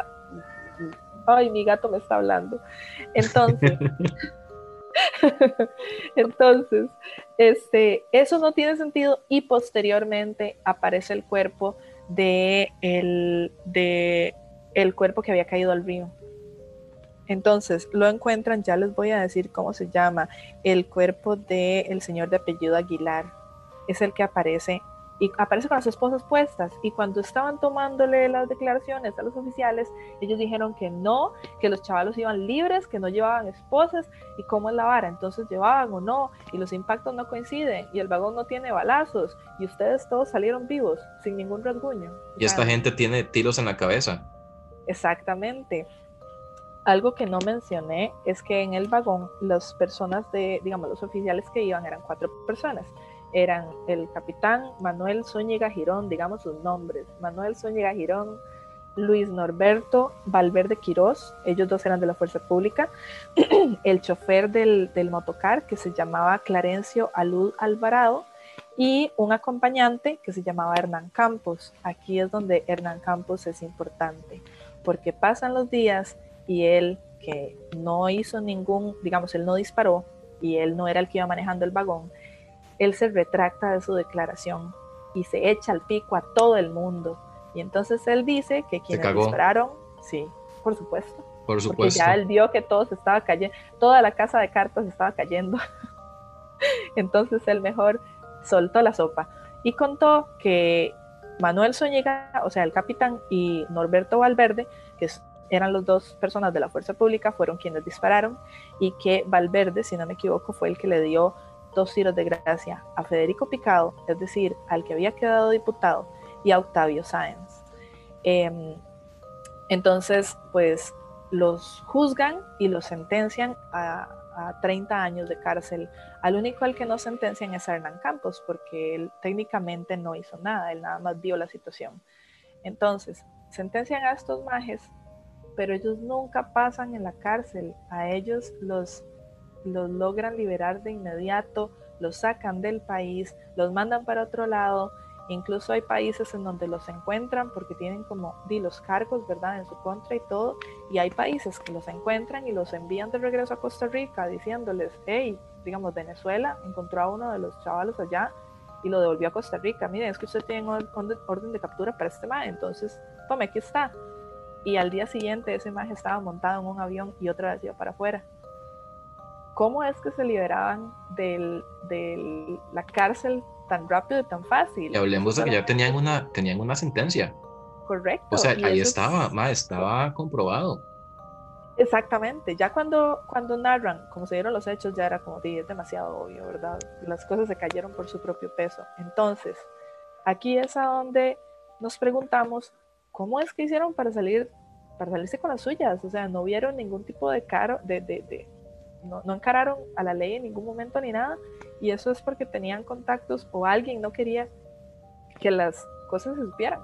ay, mi gato me está hablando. Entonces, entonces, este, eso no tiene sentido, y posteriormente aparece el cuerpo de el, de el cuerpo que había caído al río. Entonces lo encuentran, ya les voy a decir cómo se llama, el cuerpo del señor de apellido Aguilar, es el que aparece, y aparece con las esposas puestas, y cuando estaban tomándole las declaraciones a los oficiales, ellos dijeron que no, que los chavalos iban libres, que no llevaban esposas, y cómo es la vara, entonces llevaban o no, y los impactos no coinciden, y el vagón no tiene balazos, y ustedes todos salieron vivos, sin ningún rasguño. Y esta Claro. gente tiene tiros en la cabeza. Exactamente. Algo que no mencioné es que en el vagón las personas de, digamos, los oficiales que iban eran cuatro personas. Eran el capitán Manuel Zúñiga Girón, digamos sus nombres. Manuel Zúñiga Girón, Luis Norberto Valverde Quirós, ellos dos eran de la Fuerza Pública, el chofer del, del motocar, que se llamaba Clarencio Alud Alvarado, y un acompañante que se llamaba Hernán Campos. Aquí es donde Hernán Campos es importante, porque pasan los días y él, que no hizo ningún, digamos, él no disparó, y él no era el que iba manejando el vagón, él se retracta de su declaración y se echa al pico a todo el mundo. Y entonces él dice que quienes dispararon, sí, por supuesto. Por supuesto. Porque ya él vio que todo se estaba cayendo, toda la casa de cartas estaba cayendo. Entonces él mejor soltó la sopa y contó que Manuel Zúñiga, o sea, el capitán, y Norberto Valverde, que eran los dos personas de la Fuerza Pública, fueron quienes dispararon, y que Valverde, si no me equivoco, fue el que le dio dos tiros de gracia a Federico Picado, es decir, al que había quedado diputado, y a Octavio Sáenz. Eh, entonces, pues los juzgan y los sentencian a, a treinta años de cárcel. Al único al que no sentencian es a Hernán Campos, porque él técnicamente no hizo nada, él nada más vio la situación. Entonces, sentencian a estos majes, pero ellos nunca pasan en la cárcel. A ellos los, los logran liberar de inmediato, los sacan del país, los mandan para otro lado. Incluso hay países en donde los encuentran porque tienen como di, los cargos, ¿verdad?, en su contra y todo, y hay países que los encuentran y los envían de regreso a Costa Rica diciéndoles, hey, digamos, Venezuela encontró a uno de los chavalos allá y lo devolvió a Costa Rica. Miren, es que usted tiene orden de captura para este maje, entonces, tome, aquí está. Y al día siguiente ese maje estaba montado en un avión y otra vez iba para afuera. ¿Cómo es que se liberaban de del, la cárcel tan rápido y tan fácil? Y hablemos de que ya tenían una, tenían una sentencia. Correcto. O sea, ahí estaba, es... ma, estaba comprobado. Exactamente. Ya cuando, cuando narran cómo se dieron los hechos, ya era como, es demasiado obvio, ¿verdad? Las cosas se cayeron por su propio peso. Entonces, aquí es a donde nos preguntamos, ¿cómo es que hicieron para salir, para salirse con las suyas? O sea, no vieron ningún tipo de caro, de, de, de No, no encararon a la ley en ningún momento ni nada, y eso es porque tenían contactos o alguien no quería que las cosas se supieran.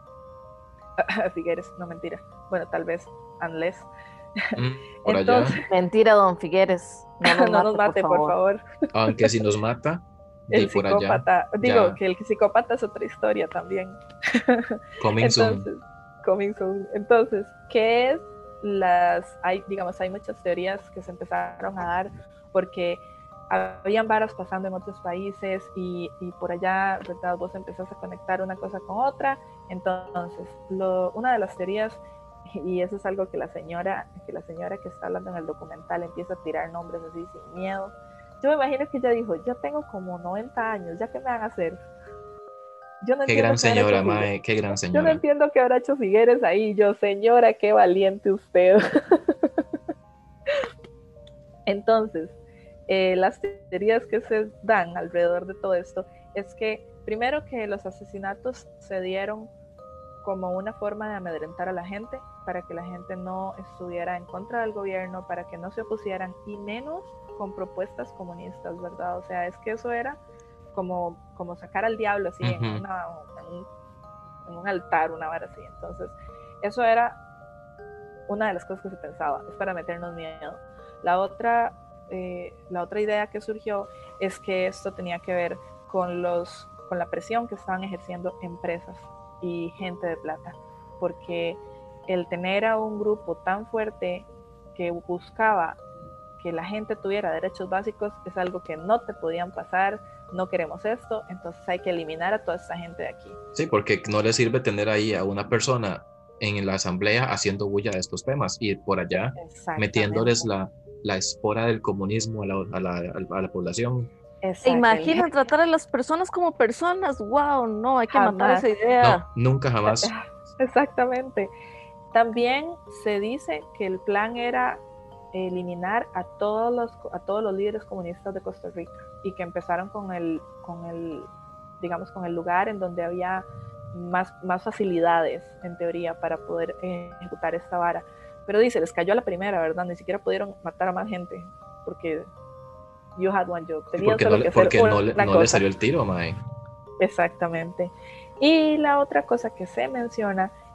Figueres, no, mentira, bueno, tal vez unless mm, por entonces, allá. Mentira, don Figueres, no nos no mate, nos mate, por favor, por favor. Aunque si nos mata el por psicópata, allá, digo ya. que el psicópata es otra historia también. Coming entonces, soon. coming soon. Entonces, ¿qué es? Las, hay, digamos, hay muchas teorías que se empezaron a dar porque habían varas pasando en otros países y, y por allá, ¿verdad?, vos empezás a conectar una cosa con otra. Entonces, lo, una de las teorías, y eso es algo que la señora que la señora que está hablando en el documental empieza a tirar nombres así sin miedo. Yo me imagino que ella dijo, yo tengo como noventa años, ¿ya qué me van a hacer? Yo no qué gran señora, mae, qué gran señora. Yo no entiendo qué habrá hecho Figueres ahí. Yo, señora, qué valiente usted. Entonces, eh, las teorías que se dan alrededor de todo esto es que, primero, que los asesinatos se dieron como una forma de amedrentar a la gente, para que la gente no estuviera en contra del gobierno, para que no se opusieran, y menos con propuestas comunistas, ¿verdad? O sea, es que eso era como, como sacar al diablo así, uh-huh, en, una, en, un, en un altar, una vara así. Entonces, eso era una de las cosas que se pensaba, es para meternos miedo. La otra, eh, la otra idea que surgió es que esto tenía que ver con, los, con la presión que estaban ejerciendo empresas y gente de plata, porque el tener a un grupo tan fuerte que buscaba que la gente tuviera derechos básicos es algo que no te podían pasar. No queremos esto, entonces hay que eliminar a toda esta gente de aquí. Sí, porque no le sirve tener ahí a una persona en la asamblea haciendo bulla de estos temas y por allá metiéndoles la, la espora del comunismo a la, a la, a la población. ¿Se imaginan tratar a las personas como personas? ¡Wow! No, hay que jamás matar esa idea. No, nunca jamás. Exactamente. También se dice que el plan era eliminar a todos los a todos los líderes comunistas de Costa Rica, y que empezaron con el con el digamos con el lugar en donde había más, más facilidades en teoría para poder eh, ejecutar esta vara, pero dice, les cayó a la primera, ¿verdad? Ni siquiera pudieron matar a más gente porque you had one job, tenían porque solo no, que porque hacer no, una le, no cosa. le salió el tiro, mae. Exactamente. Y la otra cosa que se menciona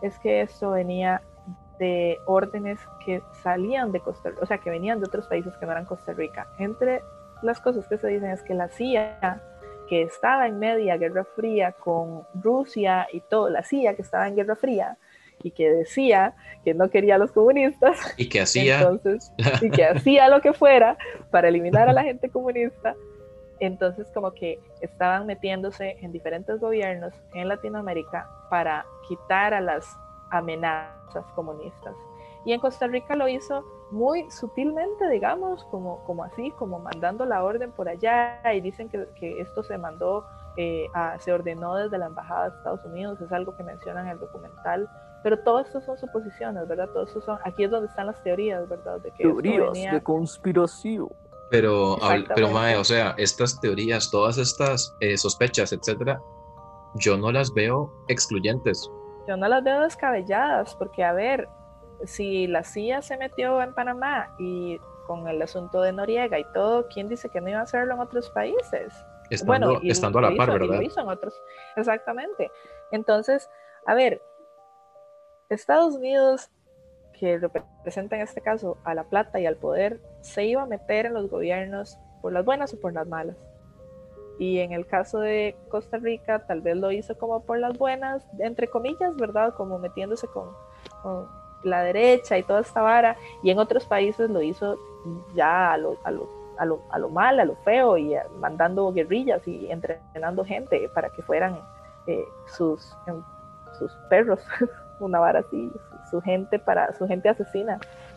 es que esto venía de órdenes que salían de Costa Rica, o sea, que venían de otros países que no eran Costa Rica. Entre las cosas que se dicen es que la C I A, que estaba en media Guerra Fría con Rusia y todo, la C I A que estaba en Guerra Fría y que decía que no quería a los comunistas, y que hacía, entonces, y que hacía lo que fuera para eliminar a la gente comunista, entonces como que estaban metiéndose en diferentes gobiernos en Latinoamérica para quitar a las amenazas comunistas. Y en Costa Rica lo hizo muy sutilmente, digamos, como, como así, como mandando la orden por allá, y dicen que, que esto se mandó, eh, a, se ordenó desde la Embajada de Estados Unidos, es algo que mencionan en el documental, pero todo esto son suposiciones, ¿verdad? Todo esto son, aquí es donde están las teorías, ¿verdad? De que teorías venía... de conspiración. Pero, pero Mae, o sea, estas teorías, todas estas eh, sospechas, etcétera, yo no las veo excluyentes. Yo no las veo descabelladas, porque a ver, si la C I A se metió en Panamá y con el asunto de Noriega y todo, ¿quién dice que no iba a hacerlo en otros países? Estando, bueno, y estando a la par, hizo, ¿verdad? Y lo hizo en otros, exactamente. Entonces, a ver, Estados Unidos, que representa en este caso a la plata y al poder, se iba a meter en los gobiernos por las buenas o por las malas. Y en el caso de Costa Rica, tal vez lo hizo como por las buenas, entre comillas, ¿verdad? Como metiéndose con, con la derecha y toda esta vara. Y en otros países lo hizo ya a lo, a lo, a lo, a lo mal, a lo feo, y a, mandando guerrillas y entrenando gente para que fueran eh, sus, eh, sus perros, una vara así, su, su gente para su gente asesina.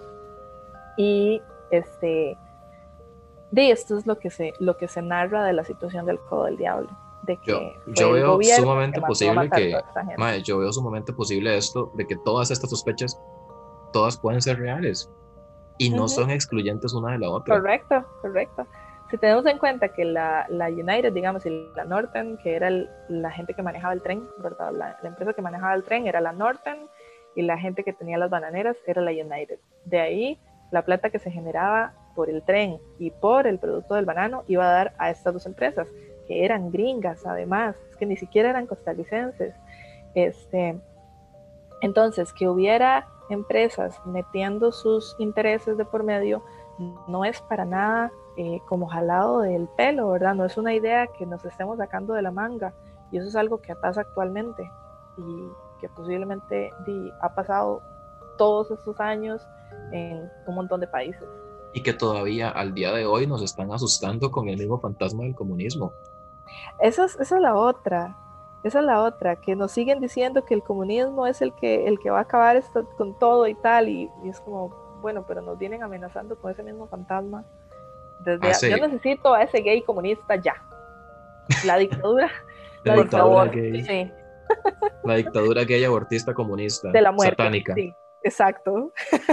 Y este... de esto es lo que se lo que se narra de la situación del Codo del Diablo, de que yo, fue yo el veo gobierno sumamente que posible que mae, yo veo sumamente posible esto de que todas estas sospechas todas pueden ser reales y no uh-huh. son excluyentes una de la otra. Correcto, correcto. Si tenemos en cuenta que la, la United, digamos, y la Northern, que era el, la gente que manejaba el tren, ¿verdad? La, la empresa que manejaba el tren era la Northern, y la gente que tenía las bananeras era la United. De ahí la plata que se generaba por el tren y por el producto del banano iba a dar a estas dos empresas, que eran gringas además, es que ni siquiera eran costarricenses. Este, entonces, que hubiera empresas metiendo sus intereses de por medio no es para nada eh, como jalado del pelo, ¿verdad? No es una idea que nos estemos sacando de la manga, y eso es algo que pasa actualmente y que posiblemente di, ha pasado todos estos años en un montón de países. Y que todavía al día de hoy nos están asustando con el mismo fantasma del comunismo. Esa es, esa es la otra, esa es la otra, que nos siguen diciendo que el comunismo es el que, el que va a acabar esto con todo y tal, y, y es como, bueno, pero nos vienen amenazando con ese mismo fantasma. Desde Hace... a, yo necesito a ese gay comunista ya. La dictadura, la, la dictadura dictadura gay. Sí. La dictadura gay abortista comunista. De la muerte. Satánica. Sí, exacto.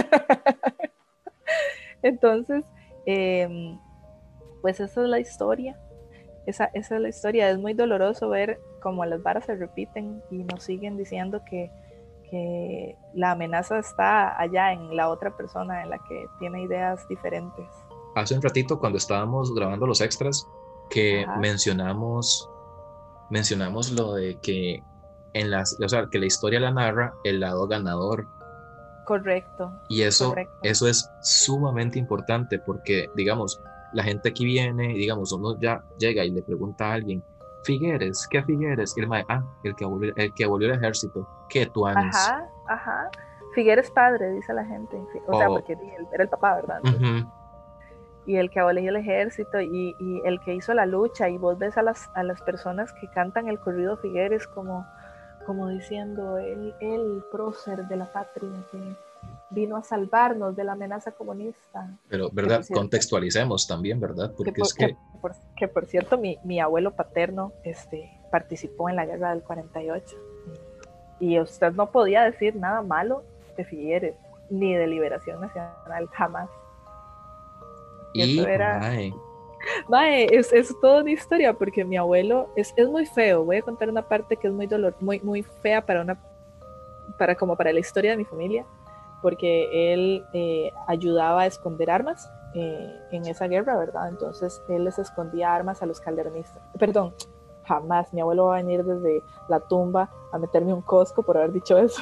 Entonces, eh, pues esa es la historia, esa, esa es la historia. Es muy doloroso ver cómo las varas se repiten y nos siguen diciendo que, que la amenaza está allá en la otra persona, en la que tiene ideas diferentes. Hace un ratito, cuando estábamos grabando los extras, que Ajá. mencionamos mencionamos lo de que en las, o sea, que la historia la narra el lado ganador. Correcto. Y eso, correcto. eso es sumamente importante porque, digamos, la gente aquí viene y, digamos, uno ya llega y le pregunta a alguien, Figueres, ¿qué Figueres? Y el mae, ah, el que abolió el, que abolió el ejército. ¿Qué tuanes? Ajá, ajá. Figueres padre, dice la gente. O oh. sea, porque era el papá, ¿verdad? Entonces, uh-huh. Y el que abolió el ejército y, y el que hizo la lucha. Y vos ves a las, a las personas que cantan el corrido Figueres como... como diciendo el, el prócer de la patria que vino a salvarnos de la amenaza comunista. Pero, ¿verdad? Cierto, contextualicemos también, ¿verdad? Porque que por, es que... que por, que por cierto, mi, mi abuelo paterno este, participó en la guerra del cuarenta y ocho. Y usted no podía decir nada malo de Figueres, ni de Liberación Nacional, jamás. Y, y eso era... Ay. Mae, es, es toda una historia porque mi abuelo es, es muy feo. Voy a contar una parte que es muy dolor, muy, muy fea para una para como para la historia de mi familia, porque él eh, ayudaba a esconder armas eh, en esa guerra, ¿verdad? Entonces él les escondía armas a los calderonistas. Perdón, jamás mi abuelo va a venir desde la tumba a meterme un cosco por haber dicho eso.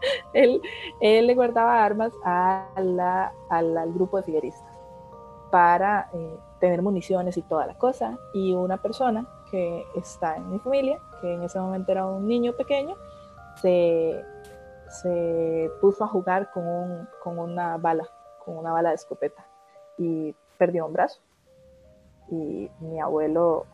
él, él le guardaba armas a la, a la, al grupo de figueristas para eh, tener municiones y toda la cosa. Y una persona que está en mi familia, que en ese momento era un niño pequeño, se, se puso a jugar con, un, con una bala, con una bala de escopeta, y perdió un brazo. Y mi abuelo,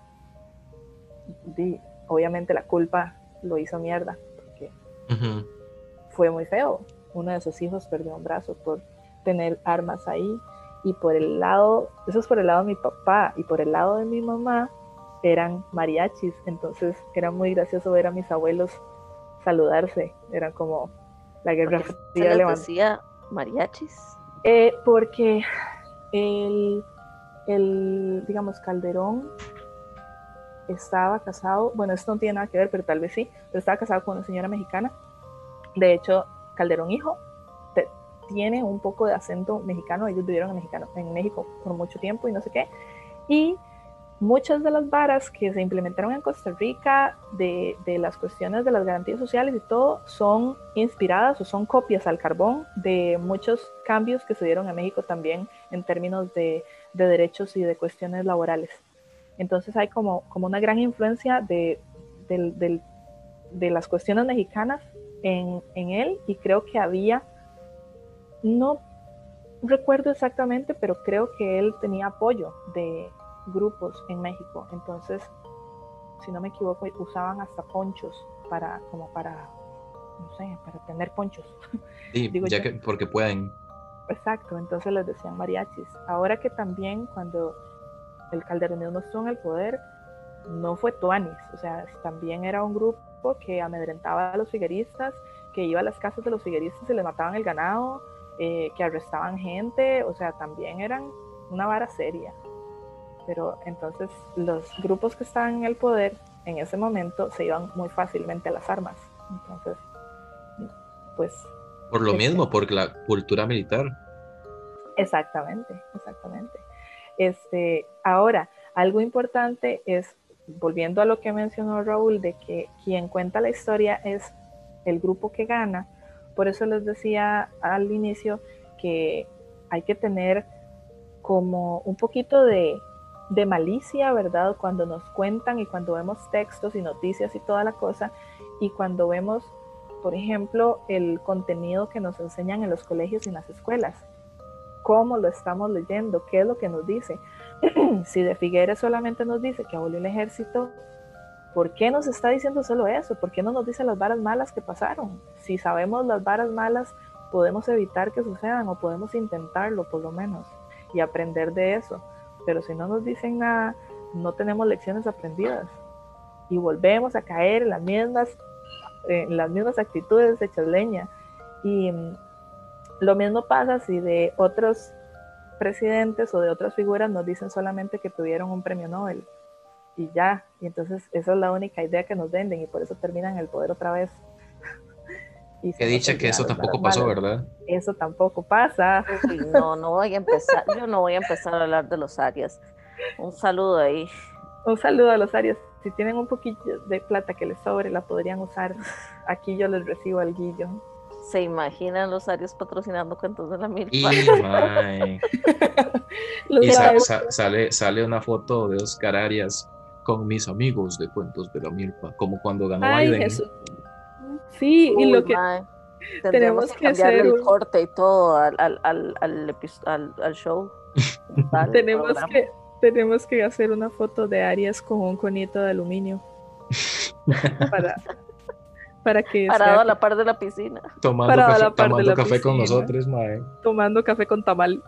di, obviamente la culpa lo hizo mierda, porque uh-huh. fue muy feo. Uno de sus hijos perdió un brazo por tener armas ahí. Y por el lado, eso es por el lado de mi papá, y por el lado de mi mamá eran mariachis. Entonces era muy gracioso ver a mis abuelos saludarse. Eran como la guerra fría. ¿Se les decía mariachis? Eh, porque el, el, digamos, Calderón estaba casado, bueno, esto no tiene nada que ver, pero tal vez sí, pero estaba casado con una señora mexicana. De hecho, Calderón hijo te, tiene un poco de acento mexicano. Ellos vivieron en, mexicano, en México por mucho tiempo y no sé qué. Y muchas de las varas que se implementaron en Costa Rica de, de las cuestiones de las garantías sociales y todo son inspiradas o son copias al carbón de muchos cambios que se dieron en México también en términos de, de derechos y de cuestiones laborales. Entonces hay como, como una gran influencia de, de, de, de las cuestiones mexicanas en, en él, y creo que había, no recuerdo exactamente, pero creo que él tenía apoyo de grupos en México. Entonces, si no me equivoco, usaban hasta ponchos para, como para, no sé, para tener ponchos. Sí, Digo ya yo. que porque pueden. Exacto, entonces les decían mariachis. Ahora que también cuando el calderonismo estuvo en el poder, no fue tuanis, o sea, también era un grupo que amedrentaba a los figueristas, que iba a las casas de los figueristas y les mataban el ganado, eh, que arrestaban gente, o sea, también eran una vara seria. Pero entonces los grupos que estaban en el poder en ese momento se iban muy fácilmente a las armas. Entonces, pues... Por lo este, mismo, por la cultura militar. Exactamente, exactamente. Este, ahora, algo importante es, volviendo a lo que mencionó Raúl, de que quien cuenta la historia es el grupo que gana. Por eso les decía al inicio que hay que tener como un poquito de, de malicia, ¿verdad? Cuando nos cuentan y cuando vemos textos y noticias y toda la cosa, y cuando vemos, por ejemplo, el contenido que nos enseñan en los colegios y en las escuelas. ¿Cómo lo estamos leyendo? ¿Qué es lo que nos dice? Si de Figueres solamente nos dice que abolió el ejército, ¿por qué nos está diciendo solo eso? ¿Por qué no nos dice las varas malas que pasaron? Si sabemos las varas malas, podemos evitar que sucedan, o podemos intentarlo por lo menos y aprender de eso. Pero si no nos dicen nada, no tenemos lecciones aprendidas y volvemos a caer en las mismas, en las mismas actitudes hechas leña. Y lo mismo pasa si de otros presidentes o de otras figuras nos dicen solamente que tuvieron un premio Nobel y ya, y entonces esa es la única idea que nos venden, y por eso terminan en el poder otra vez. Y he dicho que eso tampoco pasó, malos. ¿Verdad? Eso tampoco pasa. Uy, no, no voy a empezar, yo no voy a empezar a hablar de los Arias. Un saludo ahí. Un saludo a los Arias. Si tienen un poquito de plata que les sobre, la podrían usar. Aquí yo les recibo al guillo. ¿Se imaginan los Arias patrocinando cuentos de la milpa? Y, y sa sa sale, sale una foto de Oscar Arias con mis amigos de cuentos de la milpa, como cuando ganó Ay, Biden. Jesús. Sí, Uy, y lo que tenemos que cambiar el un... corte y todo al, al, al, al, al, al show. Vale, tenemos, que, tenemos que hacer una foto de Arias con un conito de aluminio para, para que parado sea... a la par de la piscina, tomando café, tomando café piscina, con nosotros, mae. Tomando café con tamal.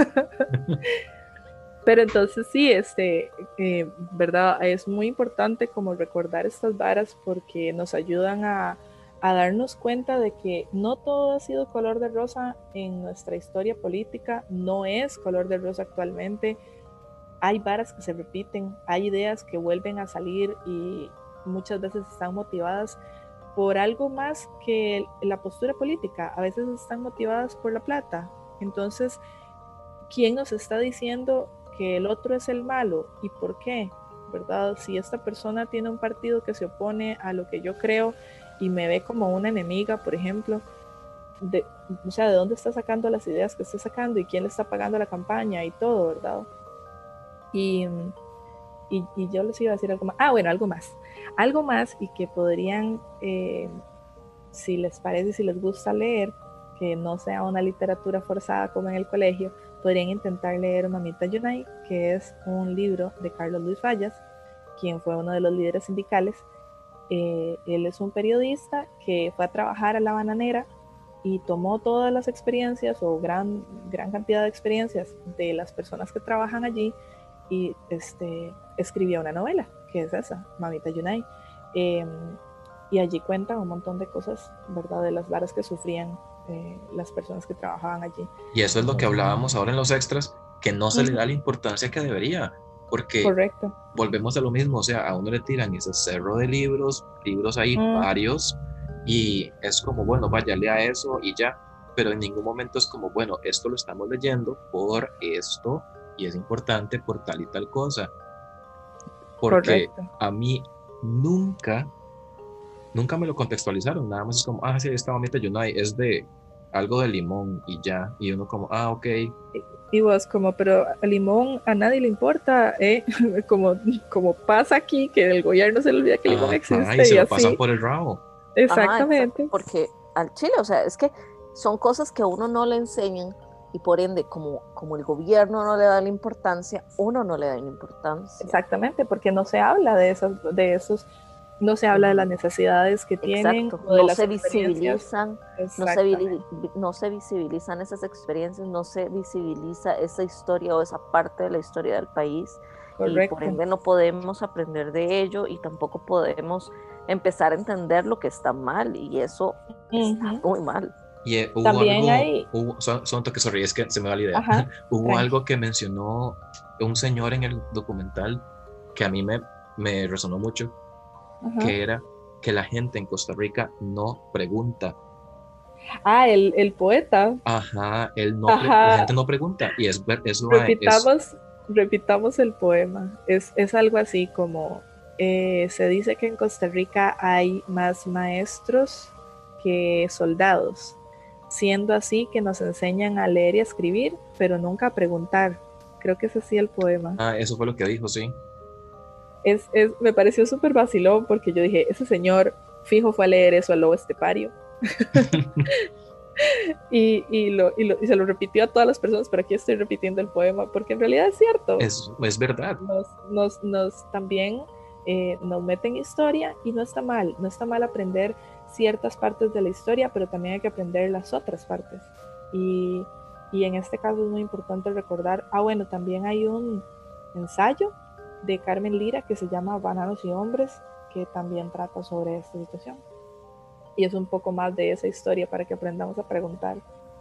Pero entonces sí, este, eh, verdad, es muy importante como recordar estas varas, porque nos ayudan a, a darnos cuenta de que no todo ha sido color de rosa en nuestra historia política, no es color de rosa actualmente. Hay varas que se repiten, hay ideas que vuelven a salir y muchas veces están motivadas por algo más que la postura política, a veces están motivadas por la plata. Entonces, ¿quién nos está diciendo que el otro es el malo y por qué? ¿Verdad? Si esta persona tiene un partido que se opone a lo que yo creo y me ve como una enemiga, por ejemplo, de, o sea, de dónde está sacando las ideas que está sacando y quién le está pagando la campaña y todo, ¿verdad? Y, y, y yo les iba a decir algo más. Ah, bueno, algo más. Algo más y que podrían, eh, si les parece, si les gusta leer, que no sea una literatura forzada como en el colegio, podrían intentar leer Mamita Yunay, que es un libro de Carlos Luis Fallas, quien fue uno de los líderes sindicales. Eh, él es un periodista que fue a trabajar a La Bananera y tomó todas las experiencias o gran, gran cantidad de experiencias de las personas que trabajan allí y este, escribió una novela, que es esa, Mamita Yunay. Eh, y allí cuentan un montón de cosas, ¿verdad? De las varas que sufrían eh, las personas que trabajaban allí. Y eso es lo que hablábamos ahora en los extras, que no se uh-huh. le da la importancia que debería, porque Correcto. Volvemos a lo mismo, o sea, a uno le tiran ese cerro de libros, libros ahí uh-huh. varios, y es como, bueno, vaya, lea eso y ya, pero en ningún momento es como, bueno, esto lo estamos leyendo por esto, y es importante por tal y tal cosa, porque Correcto. A mí nunca, nunca me lo contextualizaron, nada más es como, ah, sí, esta Mamita Yunay es de algo de limón y ya, y uno como, ah, ok. Y vos como, pero el limón a nadie le importa, ¿eh? como, como pasa aquí, que el gobierno se le olvida que el limón existe. Ajá, y se y lo así. Pasan por el rabo. Exactamente. Ajá, porque al chile, o sea, es que son cosas que a uno no le enseñan y por ende, como, como el gobierno no le da la importancia, uno no le da la importancia. Exactamente, porque no se habla de esos, de esos no se habla de las necesidades que tienen. Exacto. O de no las se visibilizan, no se, no se visibilizan esas experiencias, no se visibiliza esa historia o esa parte de la historia del país. Correcto. Y por ende no podemos aprender de ello y tampoco podemos empezar a entender lo que está mal y eso uh-huh. está muy mal. Y eh, hubo También algo, hay... hubo, son, son toques, sorry, es que se me va la idea. Ajá, hubo tranqui. Algo que mencionó un señor en el documental que a mí me, me resonó mucho. Ajá. Que era que la gente en Costa Rica no pregunta. Ah, el, el poeta. Ajá, él no pre- la gente no pregunta y es eso repitamos, es... repitamos el poema. Es, es algo así como eh, se dice que en Costa Rica hay más maestros que soldados, siendo así que nos enseñan a leer y a escribir, pero nunca a preguntar. Creo que es así el poema. Ah, eso fue lo que dijo, sí. Es, es, me pareció súper vacilón porque yo dije, ese señor fijo fue a leer eso al lobo estepario. y, y, lo, y, lo, y se lo repitió a todas las personas, pero aquí estoy repitiendo el poema porque en realidad es cierto. Es, es verdad. Nos, nos, nos también eh, nos meten historia y no está mal, no está mal aprender ciertas partes de la historia, pero también hay que aprender las otras partes. Y, y en este caso es muy importante recordar, ah bueno, también hay un ensayo de Carmen Lira que se llama Bananos y Hombres, que también trata sobre esta situación. Y es un poco más de esa historia para que aprendamos a preguntar.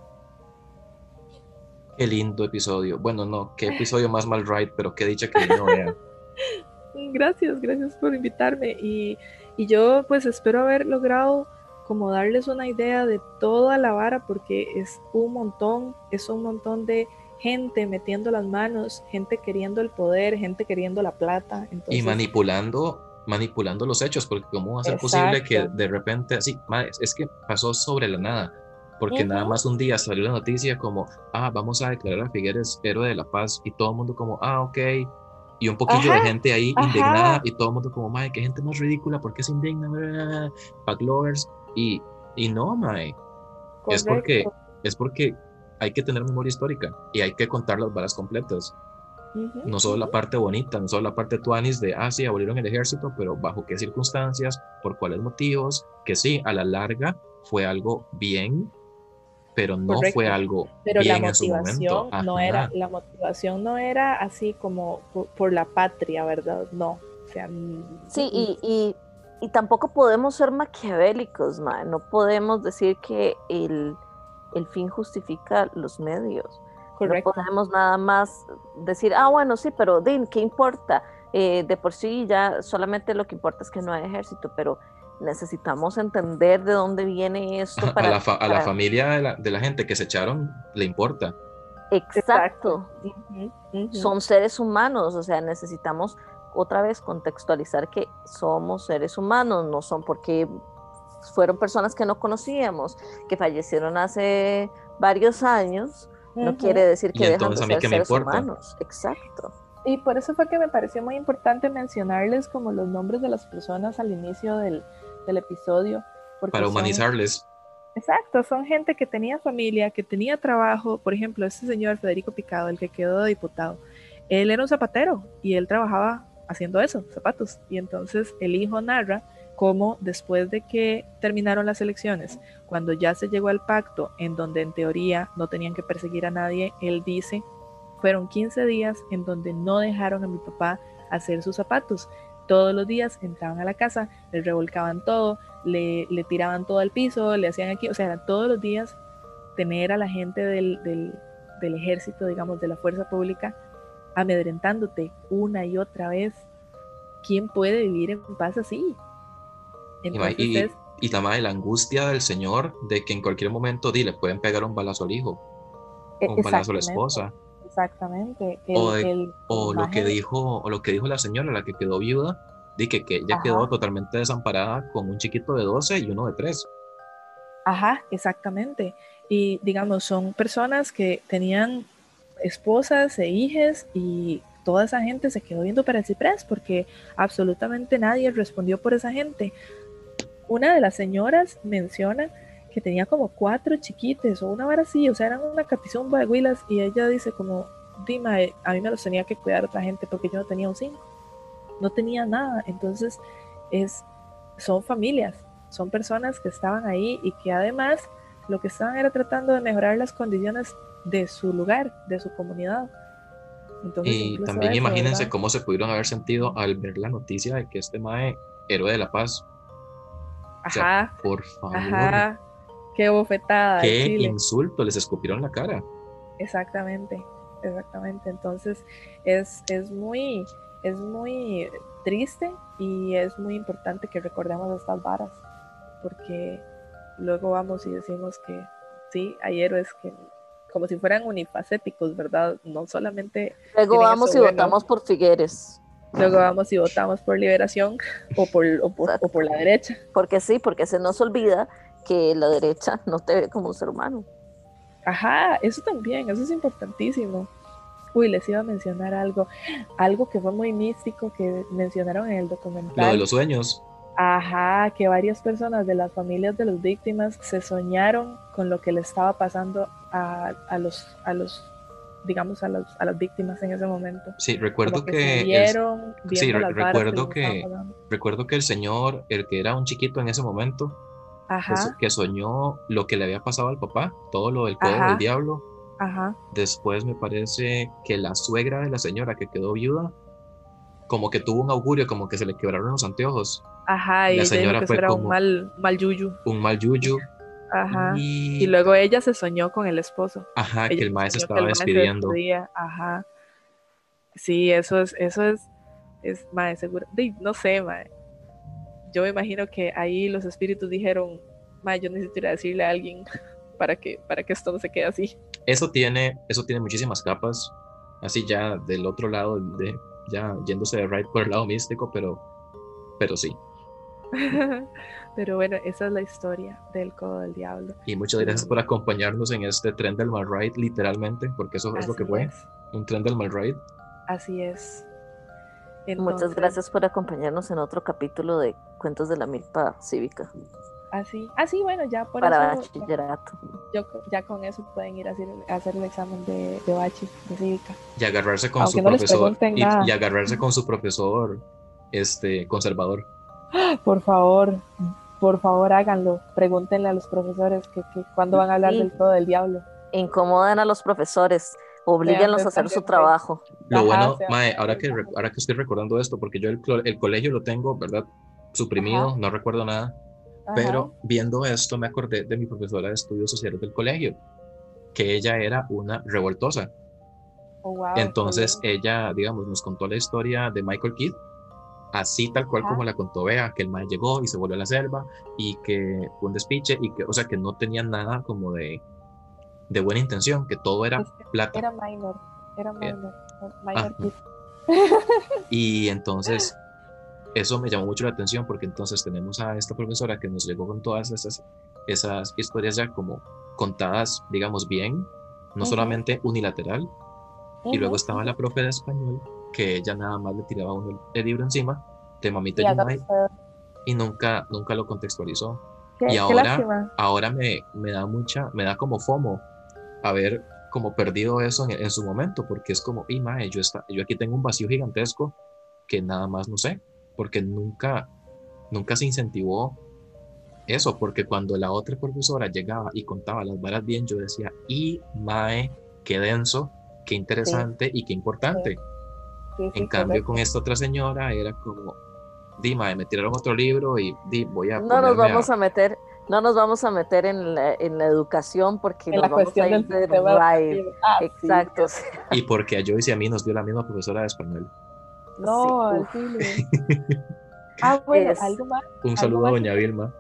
Qué lindo episodio. Bueno, no, qué episodio más mal right, pero qué dicha que no vea. Gracias, gracias por invitarme. Y, y yo pues espero haber logrado como darles una idea de toda la vara, porque es un montón, es un montón de gente metiendo las manos, gente queriendo el poder, gente queriendo la plata. Entonces, y manipulando manipulando los hechos, porque cómo va a ser exacto. Posible que de repente así, es que pasó sobre la nada, porque uh-huh. nada más un día salió la noticia como, ah, vamos a declarar a Figueres héroe de la paz, y todo el mundo como, ah, ok, y un poquillo ajá, de gente ahí ajá. indignada, y todo el mundo como, mae, qué gente más ridícula, ¿por qué se indigna? Pack lovers, y, y no, mae, correcto. es porque es porque hay que tener memoria histórica, y hay que contar las varas completas. Uh-huh, no solo uh-huh. la parte bonita, no solo la parte tuanis de, ah, sí, abolieron el ejército, pero bajo qué circunstancias, por cuáles motivos, que sí, a la larga fue algo bien, pero no correcto. Fue algo pero bien la en su momento. No era, la motivación no era así como por, por la patria, ¿verdad? No. O sea, sí, y, y, y tampoco podemos ser maquiavélicos, man. No podemos decir que el, el fin justifica los medios. Correcto. No podemos nada más decir, ah, bueno, sí, pero Din, ¿qué importa? Eh, de por sí ya solamente lo que importa es que no hay ejército, pero necesitamos entender de dónde viene esto. Para, a la, fa- para... a la familia de la, de la gente que se echaron le importa. Exacto. Uh-huh, uh-huh. Son seres humanos, o sea, necesitamos otra vez contextualizar que somos seres humanos, no son porque fueron personas que no conocíamos, que fallecieron hace varios años, uh-huh. no quiere decir que dejan de ser seres humanos. Exacto. Y por eso fue que me pareció muy importante mencionarles como los nombres de las personas al inicio del, del episodio. Para humanizarles. Son, exacto, son gente que tenía familia, que tenía trabajo. Por ejemplo, este señor Federico Picado, el que quedó diputado, él era un zapatero y él trabajaba haciendo eso, zapatos. Y entonces el hijo narra cómo después de que terminaron las elecciones, cuando ya se llegó al pacto en donde en teoría no tenían que perseguir a nadie, él dice, fueron quince días en donde no dejaron a mi papá hacer sus zapatos. Todos los días entraban a la casa, le revolcaban todo, le, le tiraban todo al piso, le hacían aquí, o sea, era todos los días tener a la gente del, del, del ejército, digamos, de la fuerza pública, amedrentándote una y otra vez. ¿Quién puede vivir en paz así? Entonces, y, es... y también la angustia del señor de que en cualquier momento di, le pueden pegar un balazo al hijo, o un balazo a la esposa. Exactamente. El, o de, el, o lo que dijo, o lo que dijo la señora, la que quedó viuda, de que, que ella Ajá. quedó totalmente desamparada con un chiquito de doce y uno de tres. Ajá, exactamente. Y digamos, son personas que tenían esposas e hijas y toda esa gente se quedó viendo para el ciprés porque absolutamente nadie respondió por esa gente. Una de las señoras menciona que tenía como cuatro chiquites o una vara así, o sea, eran una catizumba de huilas y ella dice como, Dima, a mí me los tenía que cuidar otra gente porque yo no tenía un cinco, no tenía nada. Entonces es, son familias, son personas que estaban ahí y que además lo que estaban era tratando de mejorar las condiciones de su lugar, de su comunidad. Entonces, y también eso, imagínense ¿verdad? Cómo se pudieron haber sentido al ver la noticia de que este mae, héroe de la paz, ajá, o sea, por favor, ajá, qué bofetada, qué Chile. insulto, les escupieron la cara. Exactamente, exactamente. Entonces es, es muy, es muy triste y es muy importante que recordemos estas varas, porque luego vamos y decimos que sí, hay héroes que como si fueran unifacéticos, ¿verdad? No solamente luego vamos y bueno, votamos por Figueres. Luego vamos y votamos por Liberación o por, o por, o por la derecha. Porque sí, porque se nos olvida que la derecha no te ve como un ser humano. Ajá, eso también, eso es importantísimo. Uy, les iba a mencionar algo, algo que fue muy místico que mencionaron en el documental. Lo de los sueños. Ajá, que varias personas de las familias de las víctimas se soñaron con lo que le estaba pasando a, a los, a los, digamos, a, los, a las víctimas en ese momento. Sí, recuerdo que, que, que vieron, el, sí, re, recuerdo que, que recuerdo que el señor, el que era un chiquito en ese momento, Ajá. que soñó lo que le había pasado al papá, todo lo del codo Ajá. del diablo. Ajá. Después me parece que la suegra de la señora que quedó viuda, como que tuvo un augurio, como que se le quebraron los anteojos. Ajá, y la señora dijo que fue era como un mal, mal yuyu. Un mal yuyu. Ajá. Y... y luego ella se soñó con el esposo. Ajá, ella que el maestro estaba el despidiendo. Ajá. Sí, eso es, eso es, es, mae, seguro. No sé, mae. Yo me imagino que ahí los espíritus dijeron, mae, yo necesito ir a decirle a alguien para que, para que esto no se quede así. Eso tiene, eso tiene muchísimas capas, así ya del otro lado, de, ya yéndose de right por el lado místico, pero, pero sí. Pero bueno, esa es la historia del Codo del Diablo. Y muchas gracias por acompañarnos en este tren del mal ride, literalmente, porque eso es lo que fue, es. un tren del mal ride. Así es. Entonces, muchas gracias por acompañarnos en otro capítulo de Cuentos de la Milpa Cívica. Así, así bueno, ya por para eso. Bachillerato. Yo, ya con eso pueden ir a hacer, a hacer el examen de, de bachi, de cívica. Y agarrarse con Aunque su no profesor. Y, y agarrarse con su profesor este, conservador. Por favor, por favor háganlo. Pregúntenle a los profesores que, que cuándo van a hablar sí. del Codo del Diablo. Incomodan a los profesores. Oblíguenlos a hacer su trabajo. Lo Ajá, bueno, mae, ahora que, ahora que estoy recordando esto, porque yo el, el colegio lo tengo, ¿verdad? Suprimido, Ajá. no recuerdo nada. Ajá. Pero viendo esto me acordé de mi profesora de estudios sociales del colegio, que ella era una revoltosa. Oh, wow, Entonces ella, digamos, nos contó la historia de Michael Kidd, así tal cual Ajá. como la contó Bea, que el mae llegó y se volvió a la selva y que fue un despiche y que, o sea, que no tenía nada como de, de buena intención, que todo era es que plata. Era minor, era minor, eh. minor Kidd. Y entonces eso me llamó mucho la atención porque entonces tenemos a esta profesora que nos llegó con todas esas, esas historias ya como contadas, digamos, bien, no Uh-huh. solamente unilateral, Uh-huh. y luego estaba la profe de español que ella nada más le tiraba uno el, el libro encima de Mamita Yumai y nunca, nunca lo contextualizó. Qué, y qué ahora, lástima. ahora me, me da mucha, me da como FOMO haber como perdido eso en, en su momento, porque es como, y mae, yo, está, yo aquí tengo un vacío gigantesco que nada más no sé, porque nunca, nunca se incentivó eso, porque cuando la otra profesora llegaba y contaba las varas bien, yo decía, y mae, qué denso, qué interesante sí. y qué importante. Sí. Sí, sí, en cambio, correcto. Con esta otra señora era como, di mae, me tiraron otro libro y di, voy a no nos vamos a... a meter no nos vamos a meter en la, en la educación porque en nos la vamos cuestión a ir del de ride. Ah, exacto. Sí. Y porque a Joyce y a mí nos dio la misma profesora de español. No, sí. Ah, bueno, es, algo más. Un saludo a doña Vilma.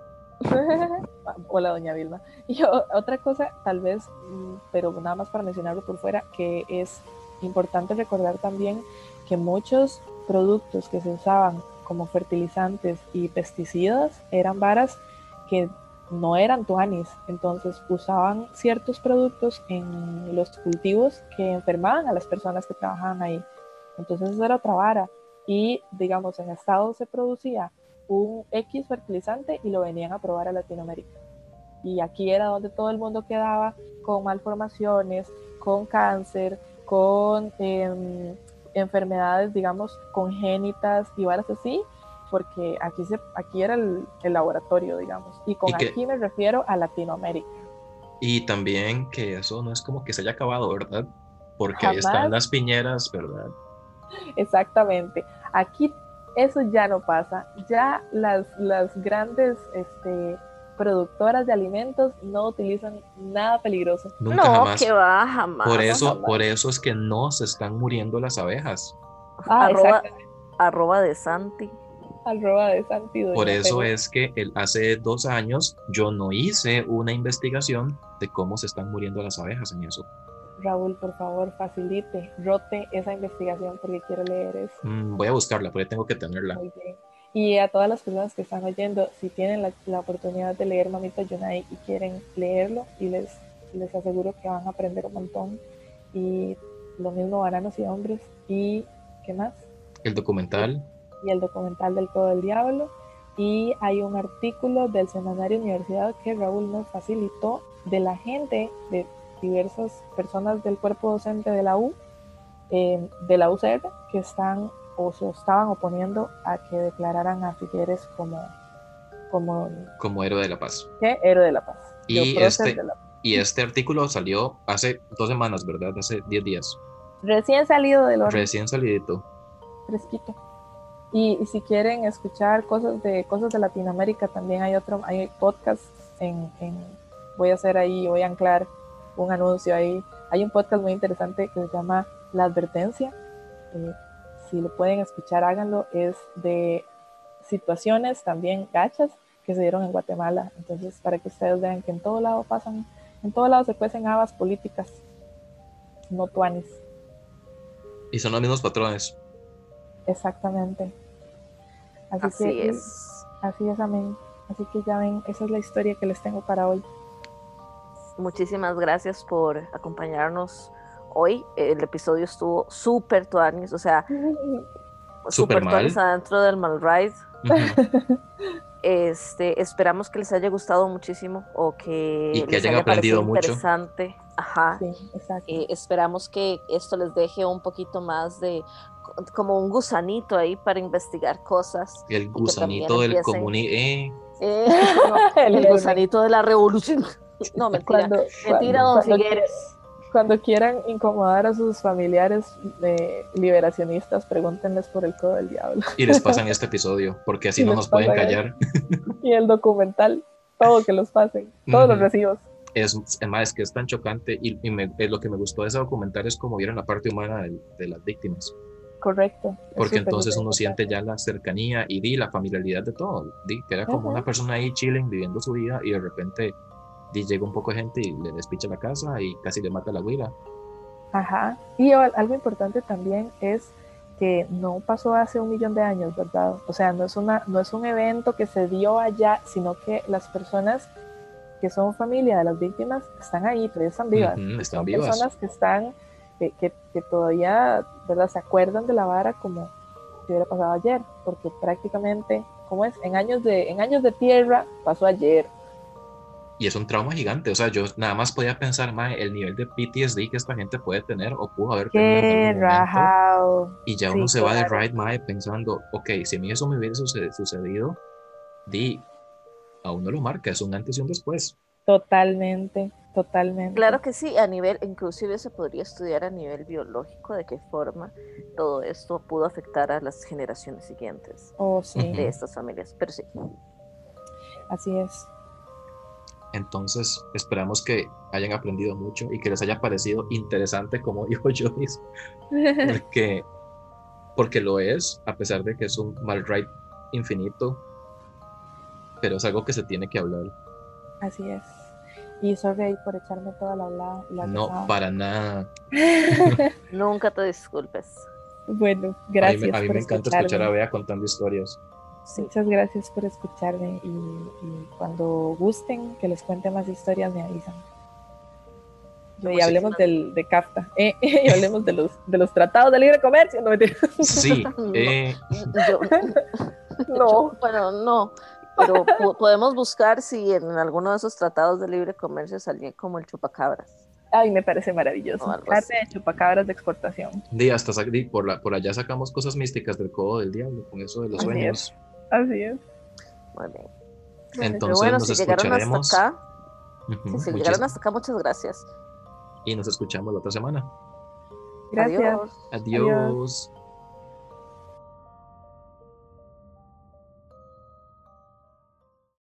Hola, doña Vilma. Y o, otra cosa, tal vez, pero nada más para mencionarlo por fuera, que es importante recordar también que muchos productos que se usaban como fertilizantes y pesticidas eran varas que no eran tuanis, entonces usaban ciertos productos en los cultivos que enfermaban a las personas que trabajaban ahí. Entonces eso era otra vara. Y digamos, en Estados se producía un X fertilizante y lo venían a probar a Latinoamérica. Y aquí era donde todo el mundo quedaba con malformaciones, con cáncer, con eh, enfermedades, digamos, congénitas y varas así, porque aquí, se, aquí era el, el laboratorio, digamos. Y con ¿Y aquí me refiero a Latinoamérica. Y también que eso no es como que se haya acabado, ¿verdad? Porque Jamás. Ahí están las piñeras, ¿verdad? Exactamente. Aquí eso ya no pasa. Ya las, las grandes este, productoras de alimentos no utilizan nada peligroso. Nunca no, jamás. que va, jamás. Por eso, jamás. por eso es que no se están muriendo las abejas. Ah, arroba, arroba de Santi. Arroba de Santi. Por eso Pedro. Es que el, hace dos años yo no hice una investigación de cómo se están muriendo las abejas en eso. Raúl, por favor, facilite, rote esa investigación porque quiero leer eso. Mm, voy a buscarla porque tengo que tenerla. Muy bien. Y a todas las personas que están oyendo, si tienen la, la oportunidad de leer Mamita Yumai y quieren leerlo, y les, les aseguro que van a aprender un montón. Y lo mismo Bananos y Hombres. ¿Y qué más? El documental. Y el documental del Codo del Diablo. Y hay un artículo del Semanario Universidad que Raúl nos facilitó de la gente, de diversas personas del cuerpo docente de la U, eh, de la U C R, que están o se estaban oponiendo a que declararan a Figueres como como, como héroe de la paz. ¿Qué? Héroe de la paz. Y este, de la paz. Y este artículo salió hace dos semanas, ¿verdad? Hace diez días. Recién salido del horno. Recién salidito. Fresquito. Y, y si quieren escuchar cosas de cosas de Latinoamérica, también hay otro, hay podcast en, en voy a hacer ahí, voy a anclar un anuncio ahí. Hay un podcast muy interesante que se llama La Advertencia. Eh, si lo pueden escuchar, háganlo. Es de situaciones también gachas que se dieron en Guatemala. Entonces, para que ustedes vean que en todo lado pasan, en todo lado se cuecen habas políticas, no tuanis. Y son los mismos patrones. Exactamente. Así, así que, es. Así es, amén. Así que ya ven, esa es la historia que les tengo para hoy. Muchísimas gracias por acompañarnos hoy. El episodio estuvo súper tuanis, o sea, súper tuanis adentro del Malride. Uh-huh. Este, esperamos que les haya gustado muchísimo o que, y que les hayan haya aprendido mucho. Interesante. Ajá. Sí, exacto. Eh, esperamos que esto les deje un poquito más de como un gusanito ahí para investigar cosas. El gusanito del comunismo. Eh. Eh, no, el gusanito de la revolución. No, mentira. Cuando, mentira, cuando, don cuando, Figueres. Cuando quieran incomodar a sus familiares de liberacionistas, pregúntenles por el Codo del Diablo. Y les pasan este episodio, porque así y no nos pueden callar. El, y el documental, todo que los pasen, todos uh-huh. los recibos. Es, además, es que es tan chocante y, y me, lo que me gustó de ese documental es como vieron la parte humana de, de las víctimas. Correcto. Porque entonces uno siente ya la cercanía y di, la familiaridad de todo. Di, que era como uh-huh. una persona ahí chilling, viviendo su vida y de repente di, llega un poco de gente y le despicha la casa y casi le mata la huila. Ajá. Y algo importante también es que no pasó hace un millón de años, ¿verdad? O sea, no es, una, no es un evento que se dio allá, sino que las personas que son familia de las víctimas están ahí, todavía están vivas. Uh-huh, están son vivas. personas que están, que, que, que todavía, ¿verdad? Se acuerdan de la vara como si hubiera pasado ayer, porque prácticamente, ¿cómo es? En años de, en años de tierra pasó ayer. Y es un trauma gigante, o sea, yo nada más podía pensar, más el nivel de P T S D que esta gente puede tener o pudo haber tenido en algún rajado. momento. Y ya Sí, uno se claro. va de ride, mae, pensando, ok, si a mí eso me hubiera sucedido, di, a uno lo marca, es un antes y un después. Totalmente, totalmente. Claro que sí, a nivel, inclusive se podría estudiar a nivel biológico de qué forma todo esto pudo afectar a las generaciones siguientes oh, sí. de estas familias, pero sí. Así es. Entonces, esperamos que hayan aprendido mucho y que les haya parecido interesante, como dijo Joyce, porque, porque lo es, a pesar de que es un mal ride infinito, pero es algo que se tiene que hablar. Así es. Y sorry por echarme toda la hablada. La no, pesada. para nada. Nunca te disculpes. Bueno, gracias. A mí, a mí por me encanta escucharme. escuchar a Bea contando historias. Sí. Muchas gracias por escucharme y, y cuando gusten que les cuente más historias me avisan. Y, y hablemos del, de CAFTA eh, y hablemos de los, de los tratados de libre comercio. No, sí. no, Eh. yo, no. Yo, bueno, no. Pero po- podemos buscar si en alguno de esos tratados de libre comercio salía como el chupacabras. Ay, me parece maravilloso. Carne de chupacabras de exportación. Di, hasta di, por, la, por allá sacamos cosas místicas del codo del diablo, con eso de los Así sueños. Es. Así es. Muy bien. Entonces Pero bueno, nos si escucharemos. llegaron hasta acá, uh-huh, sí, si llegaron hasta acá, muchas gracias. Y nos escuchamos la otra semana. Gracias. Adiós. Adiós. Adiós.